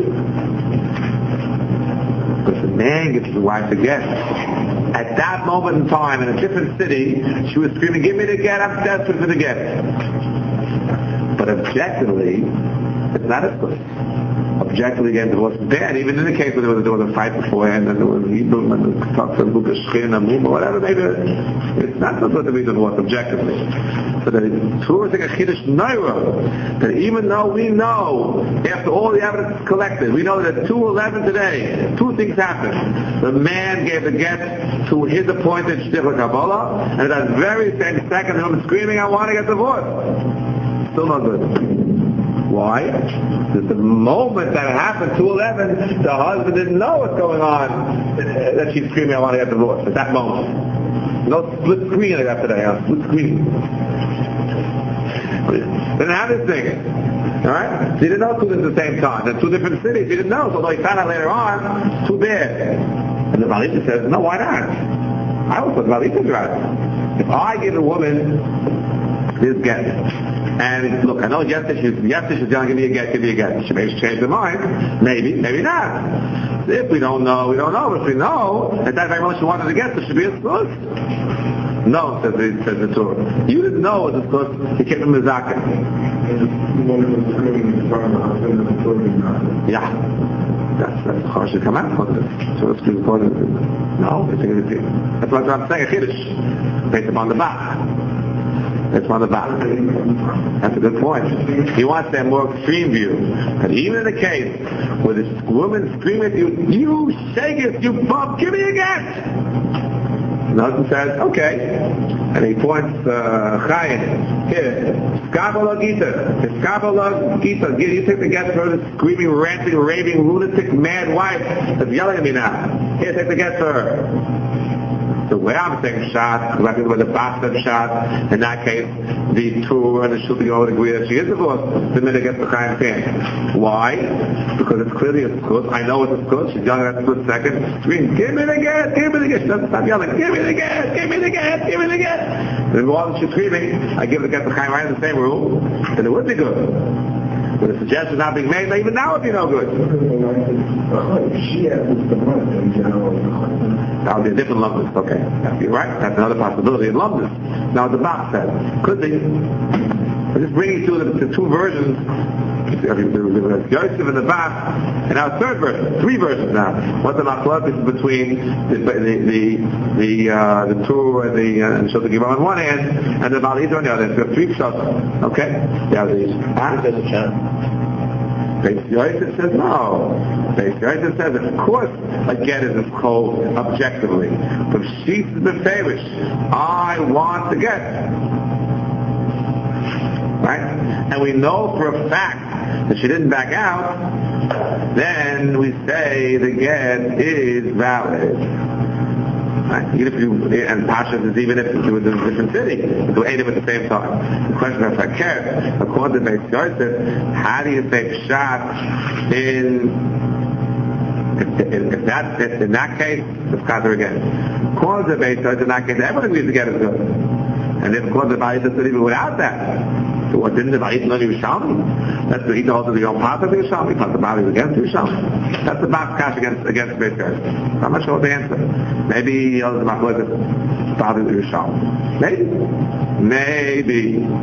Speaker 1: Because the man gives his wife a gift. At that moment in time, in a different city, she was screaming, give me the get, I'm desperate for the get. But objectively, it's not as good. Objectively, again, divorce is bad. Even in the case where there was a fight beforehand, and there was Hebrew, and the talks of Lucas, Shchin, and Muma, whatever, maybe it's not so good to be divorced objectively. So the Torah is like a Chiddush Naira, that even though we know, after all the evidence is collected, we know that at 2:11 today, two things happened. The man gave the get to his appointed Shtichel Kabbalah, and at that very same second, he was screaming, I want to get divorced. Still not good. Why? Because the moment that it happened, 2:11, the husband didn't know what's going on, that she's screaming, I want to get divorced, at that moment. No split screen like that today, split screen. They didn't have this thing. Alright? He didn't know two things at the same time. They're two different cities. He didn't know, so although he found out later on, too bad. And the Balisha says, no, why not? I also thought Balisha's right. If I give a woman this get, and look, I know yesterday she's going to give me a get. She may change her mind. Maybe not. If we don't know, we don't know. If we know, at that very moment she wanted to get, there should be a source. No, says the Torah. You didn't know it was because he kept him mizaka. Yeah. That's how she come out from this. So it's important. No, that's what I'm saying, a Chiddush. Based upon the Bach. That's on the back. That's a good point. He wants that more extreme view. But even in the case where this woman screams at you, you shaggus, you bum, give me a get! And the husband says, okay. And he points Chaim, here, Skabala Gita. You take the get for her screaming, ranting, raving, lunatic, mad wife that's yelling at me now. Here, take the get for her. The way I'm saying shot, exactly where the bastard shot, in that case, the two and the shooting would agree that she is divorced the minute it gets the Chaim thing. Why? Because it's clearly a skut. I know it's a skut. She's yelling at the split second. Scream, give me the get, give me the get. She doesn't stop yelling, give me the get, give me the get, give me the get. And while she's screaming, I give the get to Chaim right in the same room, and it would be good. But the suggestion is not being made, even now it would be no good. That would be a different lumdus. Okay. You're right. That's another possibility of lumdus. Now the Bach said, could be. I'm just bringing you the two versions. There was Yosef and the Bach, and now a third version. Three versions now. What's the machlok is between the two and the Shulchan Gemara on one hand, and the Baal Yisrael on the other. So you have three shots. Okay? Yeah, Yosef says no. Yosef says, of course, again, it is cold objectively. But she's the favorite. I want to get. Right? And we know for a fact that she didn't back out, then we say the get is valid. Right? Even if you, and Pashas is even if you were in a different city, do Eidim at the same time. The question of Fakir, according to Beis Yosef, how do you say Pshat if that's it, in that case, it's Chazer again. According to Beis Yosef, in that case, everyone agrees to get is good. And if according to Beis Yosef, even without that, so what didn't the Ba'it know Yerushalmi? That's the Eid also the Yom Pater of Yerushalmi, because the Ba'it is against Yerushalmi. That's the Ba'at Kash against Beis Yosef. I'm not sure what the answer. Maybe the Ba'at was Ba'at of Yerushalmi. Maybe.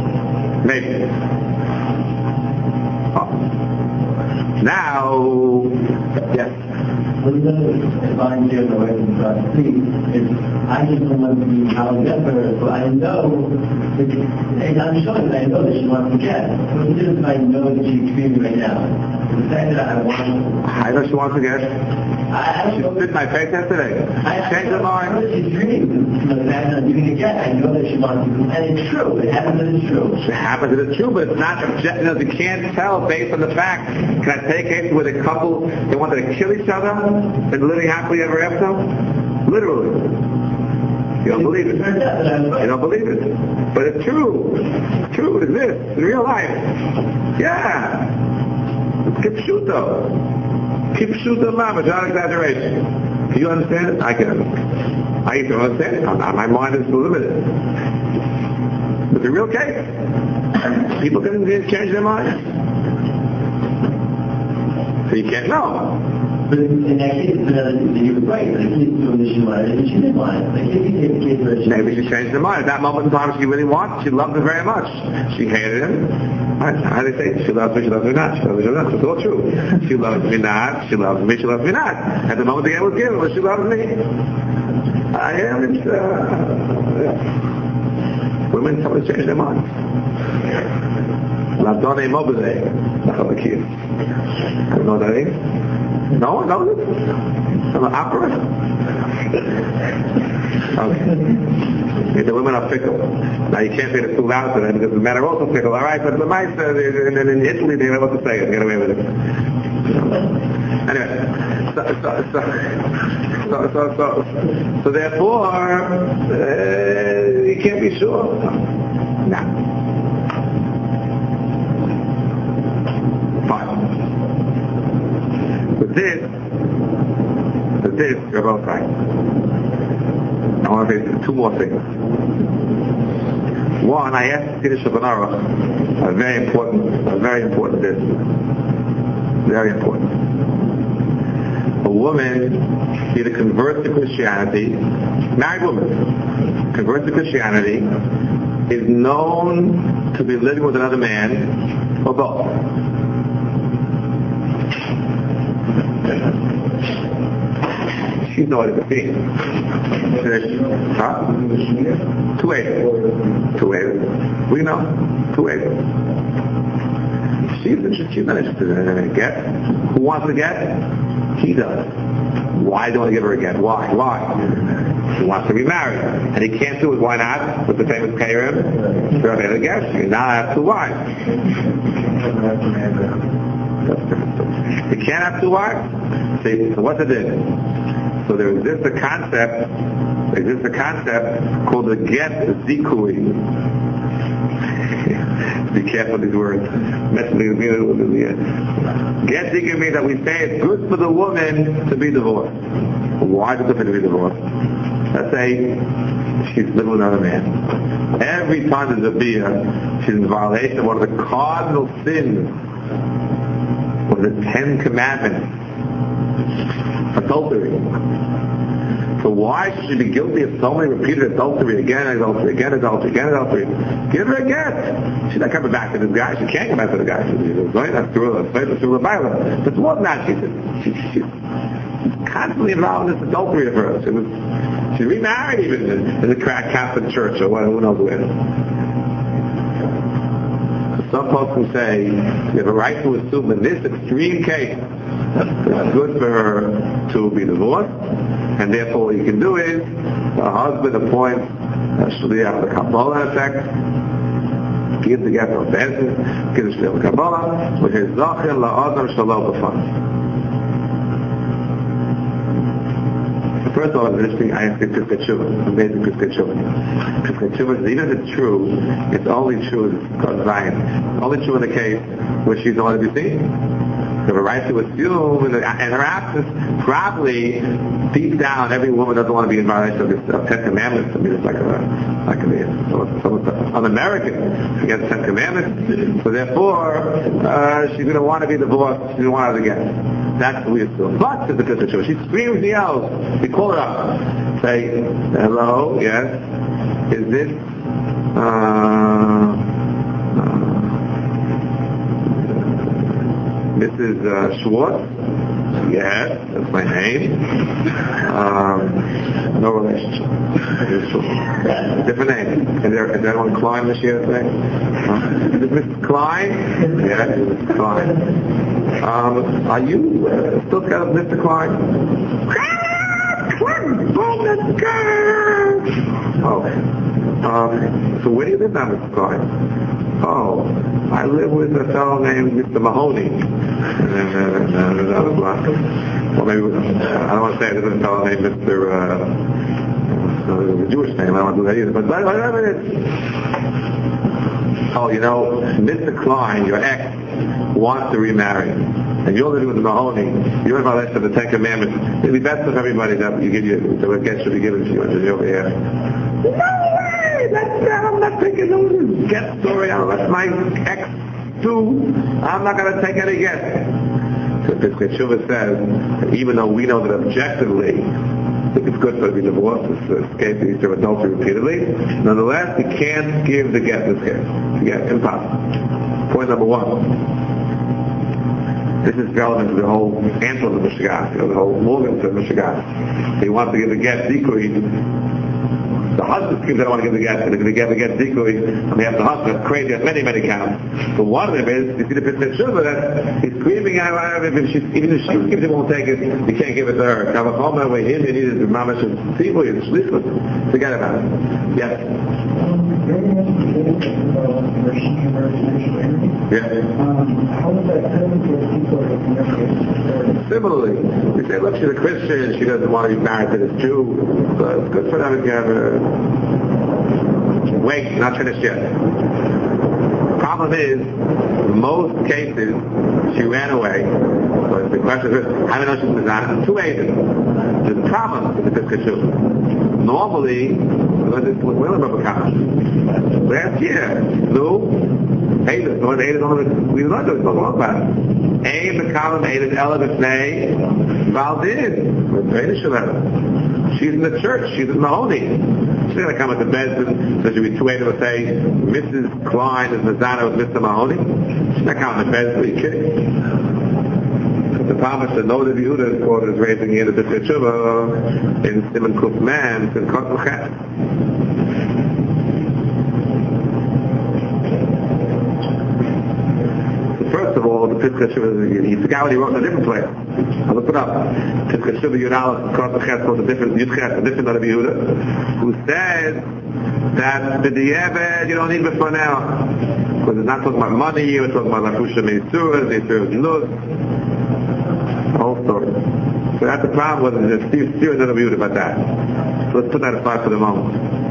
Speaker 1: Oh. Now, yes.
Speaker 2: If I'm here the way to try to see, I just don't want to be how better, so I know, and I'm sure that I know that she wants to get, but even if I know that she's dreaming right now, the fact that I want...
Speaker 1: I know she wants to get. She spit my face yesterday. Change her mind.
Speaker 2: I know that she's dreaming, the fact that I'm giving a get, I know that she wants to, and it's true, it happens that it's true.
Speaker 1: It happens that it's true, but it's not objective. You can't tell based on the fact. Can I take it with a couple, they wanted to kill each other and living happily ever after? Literally. You don't believe it. You don't believe it. But it's true. It's true. It exists in real life. Yeah. Kipshuto. Kipshuto mama, not exaggeration. Can you understand it? I can understand it. My mind is limited. But the real case, people can change their minds. So you can't know.
Speaker 2: But in that case, you're right. The kid's doing this, she wanted it, she didn't want it.
Speaker 1: Maybe she changed her mind. At that moment in time, she really wanted. She loved him very much. She hated him. How do they say? She loves me, she loves me not. She loves me, she loves me not. It's all true. She loves me not. She loves me, she loves me not. At the moment the game was given, well, she loves me. Women sometimes change their minds. Ladone mobile. You know what that is? No one knows it? From an opera? Okay. The women are fickle. Now you can't say it too loud to them because the men are also fickle. All right, but the mice, and then in Italy they were able to say it, get away with it. Anyway, so therefore, you can't be sure. No. With this, you're both right. I want to say two more things. One, I asked Kiddush Shulchan Aruch a very important business. Very important. A woman either converts to Christianity, married woman, converts to Christianity, is known to be living with another man, or both. She's not what it is. Huh? 2 ways. We know. 2 ways. She's not interested in a get. Who wants to get? He does. Why don't I give her a get? Why? He wants to be married. And he can't do it. Why not? With the famous Kairim? So I guess you now have 2 wives. You can't have 2 wives? See, so what's it in? So there exists a concept called the get zikui. Be careful with these words. Get zikui means that we say it's good for the woman to be divorced. Why is it good for her to be divorced? Let's say she's living with another man. Every time there's a beer, she's in violation of one of the cardinal sins of the 10 Commandments. Adultery. So why should she be guilty of so many repeated adultery, again adultery? Give her a get. She's not coming back to this guy. She can't come back to the guy. That's through the Bible. But more than that, she's constantly involved in this adultery of hers. She's remarried even in the crack Catholic church or who knows where. Some folks will say you have a right to assume in this extreme case it's good for her to be divorced, and therefore what you can do is the husband appoints a shliach of the Kabbalah effect, gives the get of Bezin, gives the shliach of the Kabbalah, with his zachin la'adam shalom b'fan. First of all, it's interesting, I asked you Piskei Tshuva, amazing Piskei Tshuva. Piskei Tshuva, even if it's true, it's only true because Zion. It's only true in the case where she's nowhere to be seen. You have a right to assume, and her absence, probably deep down, every woman doesn't want to be in violation of the Ten Commandments. I mean, it's like un-American against the Ten Commandments. So therefore, she's going to want to be divorced. She's going to want it again. That's what we assume. But says the Piskei Tshuva, she screams, he yells. We call her up. Say, hello, yes. Is this Mrs. Schwartz? Yes, that's my name. No relationship. Different name. Is there anyone Klein this year today? Is it Mrs. Klein? Yes, Mrs. Klein. Are you still scared of Mr. Klein? Oh. So where do you live now, Mr. Klein? Oh, I live with a fellow named Mr. Mahoney. Well, maybe, I don't want to say I live with a fellow named Mr. a Jewish name, I don't want to do that either. But whatever it is. Oh, you know, Mr. Klein, your ex, wants to remarry. And you're living with Mahoney. You're in violation of the Ten Commandments. It'd be best of everybody that you give you, the get should be given to you over here. No way! I'm not taking no get story. I'll let my ex do. I'm not going to take any get. So Piskei Tshuva says, even though we know that objectively it's good for her to be divorced, it's escape the issue of adultery repeatedly, nonetheless, he can't give the get in this case. Get impossible. Point number one. This is relevant to the whole answer of the Mishigas, the whole movement of the Mishigas. He wants to give the get decoy. The husband screams, I don't want to give the get, and if they give the get decoy, on behalf of the husband, that's crazy, that's many counts. But one of them is, you see the Piskei Tshuva, that he's screaming out, even if she gives it, won't take it, you can't give it to her. Kavachoma, where him, you need it, mamash, and people, it's shlichus. Forget about it. Yes? Yeah. Similarly, we say, look, she's a Christian, she doesn't want to be married to this Jew, but it's good for them if you have a... Wait, not finished yet. The problem is, in most cases, she ran away. So the question is, how many know she's Mizana? 2 agents. There's a problem with the Piskei Tshuva. Normally, last year, we learned it, don't about it. Ein b'kalam eidet ela b'fnei Baldin. She's in the church, she's in Mahoney. She's going to come at the bed, so she'll be 2 agents will say, Mrs. Klein is Mizana with Mr. Mahoney. She's not coming to bed, are you kidding? The Pama said, no, the Yehuda quote is raising here the Piskei Tshuva in Simon Kuf Man, in Kot Luchet. First of all, the Piskei Tshuva, he forgot what he wrote in a different place. I'll look it up. Piskei Tshuva Yudal, Kot Luchet, was a different Yudchet, a different Rabbi Yehuda, who says that the Dieved you don't need before now. Because it's not talking about money, we're talking about Lafusha Meisuras, Meisuras Nus. Whole story. So that's the problem with it. There's serious other views about that. So let's put that aside for the moment.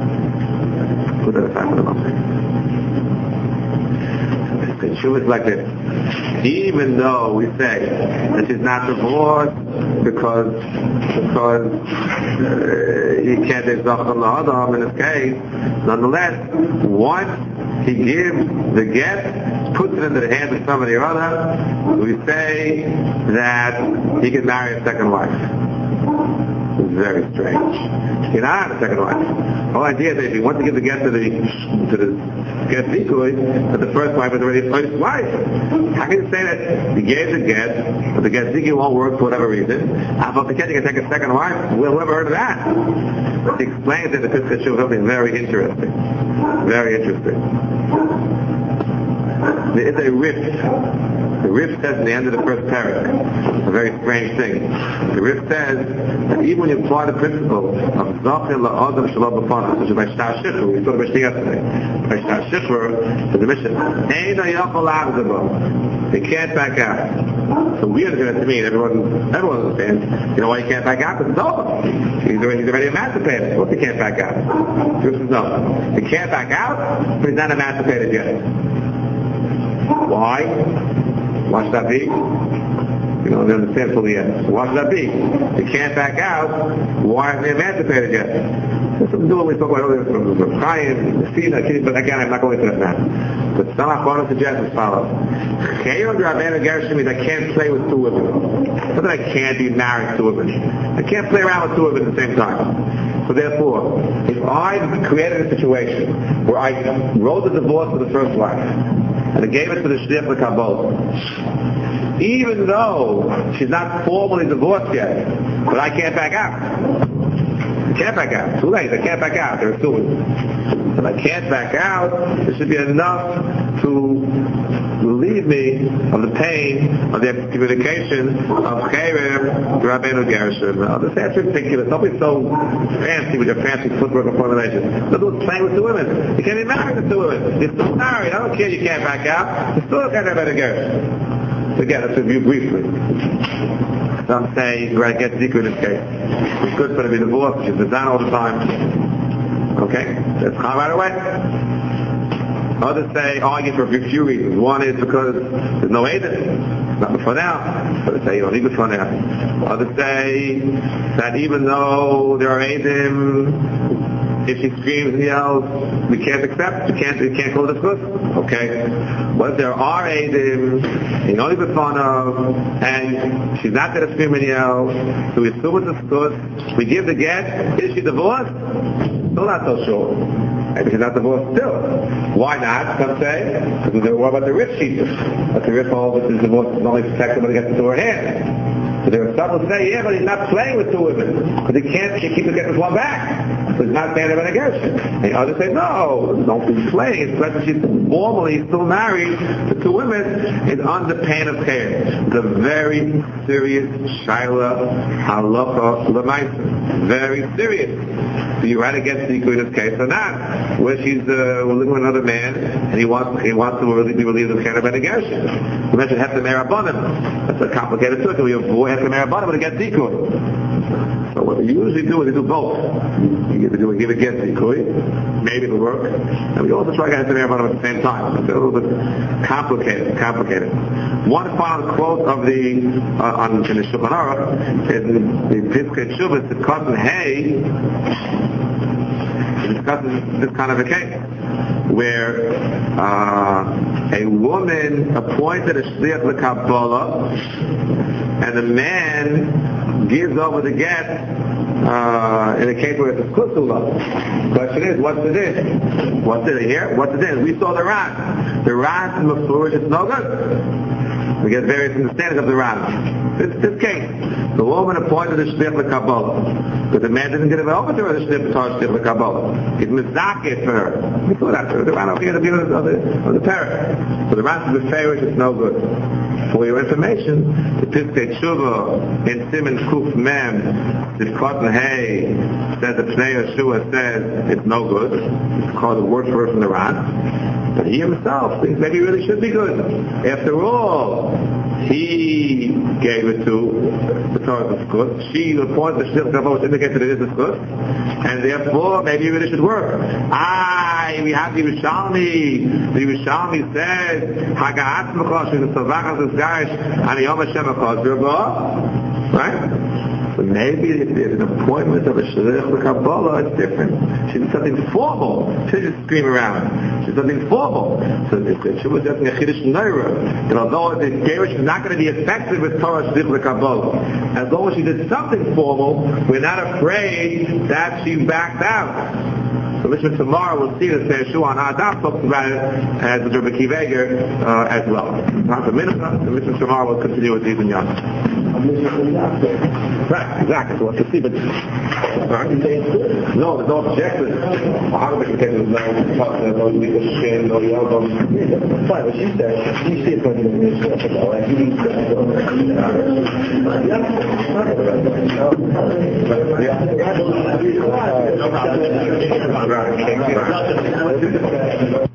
Speaker 1: The truth is like this. Even though we say that she's not divorced because he can't exalt Allah in this case, nonetheless, once he gives the get, puts it into the hands of somebody or other, we say that he can marry a second wife. It's very strange. He can have a second wife. The whole idea is that if he wants to give the get to the get decoy, that the first wife is already a first wife. How can you say that he gave the get, but the get decoy won't work for whatever reason? How about the get, you can take a second wife? Whoever heard of that? He explains in the Piskei Tshuva something very interesting. Very interesting. There is a rift The Rif says in the end of the first parak, a very strange thing. The Rif says that even when you apply the principle of Zachir la'adam shalom b'panah, which is by Shtar Shifra, we saw the Mishnah yesterday. By Shtar Shifra, the Mishnah, Ein ha'yachol la'avzabo. They can't back out. So we understand it to mean everyone understands. You know why you can't back out? Because it's over. He's already emancipated. Of course he can't back out. This is over. He can't back out, but he's not emancipated yet. Why? Why should that be? You don't understand fully yet. So why should that be? He can't back out. Why isn't he emancipated yet? This is what we talked about earlier from Chaim, but again, I'm not going into that now. But some Achronim suggest as follows. Chayot Rabbeinu Gershom means I can't play with two women. Not that I can't be married to two women. I can't play around with two women at the same time. So therefore, if I created a situation where I wrote the divorce for the first wife, and I gave it to the Shliach L'Kabbalah, even though she's not formally divorced yet, but I can't back out. I can't back out. Too late. I can't back out. There are two women. If I can't back out, it should be enough to relieve me of the pain of the excommunication of Chayrim to Rabbeinu Gershom. Others say it's ridiculous. Don't be so fancy with your fancy footwork and formulation. Don't do playing with two women. You can't be married to two women. You're still married. I don't care you can't back out. You still can't have Rabbeinu Gershom. Again, let's review briefly. Some say you gotta get secret in this case. It's good for her to be divorced. She's been down all the time. Okay? That's come right away. Others say, argue for a few reasons. One is because there's no Eidim. Not before now. Others say you don't need before now. Others say that even though there are Eidim, if she screams and yells, we can't accept. We can't call it a good. Okay. But there are Eidim, you know, and she's not going to scream and yell, so we assume it's a good. We give the get. Is she divorced? Still not so sure. Maybe she's not divorced still. Why not? Some say, because they were about the rich sheep. But the rich holds that the divorce is only protected when it gets into her hand. So there are some who say, yeah, but he's not playing with two women. Because he can't keep getting his one back. So he's not standing in a Gershon. And others say, no, don't be playing. It's because she's formally still married to two women. It's under pain of care. It's a very serious Shaila Halacha L'Maisa. Very serious. So you rather get secret in this case or not? Where she's living with another man and he wants to really be relieved of Keren Ben Gershon. We mentioned Hefter Merabanim. That's a complicated circle. We avoid Hefter Merabanim, but it gets secret. So what we usually do is we do both. We give a get zikui, maybe it'll work, and we also try to get the Merabanim at the same time. It's a little bit complicated. One final quote of in the Shulchan Aruch is the Piskei Teshuvah, the Cotton Hay, discusses this kind of a case where a woman appointed a Shliach L'Kabbalah and the man gives over the get in a case where it's a kusula. Question is, what's the din? What's it here? What's the din? We saw the Ran. The Ran in Mefurish is no good. We get various understandings of the Ran. This case, the woman appointed a Shliach L'Kabbalah, but the man didn't get it over to her, the Shliach L'Kabbalah. He's mizakeh for her. We saw that. The Ran over here at the beginning of the parak. So the Ran is Mefurish is no good. For your information, the Piskei Teshuvah in Siman Kuf Mem, this Cotton Hay says that Pnei Yeshua says it's no good. It's called the word for it from the Ran. But he himself thinks maybe it really should be good. After all, he gave it to the Torah of good. She appointed the Shliach L'Kabbalah, which indicates that it is a good. And therefore, maybe it really should work. We have the Yerushalmi. The Yerushalmi says, Haga'at Mechosh, the Savachas is Garish, and Yom Hashem Mechosh, right? But maybe if there's an appointment of a Shliach L'Kabbalah, it's different. She did something formal. She didn't just scream around. She did something formal. So she was just a Chiddush Neira. And although the Gerish is not going to be effective with Torah Shliach L'Kabbalah, as long as she did something formal, we're not afraid that she backed out. So Mishnah tomorrow we'll see that Yeshua on Adam talks about it as the Rebbe Kiveger as well. Not the Mishnah tomorrow we'll continue with these in Yom.
Speaker 2: condition for the object.
Speaker 1: Right, exactly. So what you see, but no, there's no objective. How do we get no no legal skin, no elbow?
Speaker 2: Fine, what she said, you see it's going to be an issue. And he needs to
Speaker 1: Right.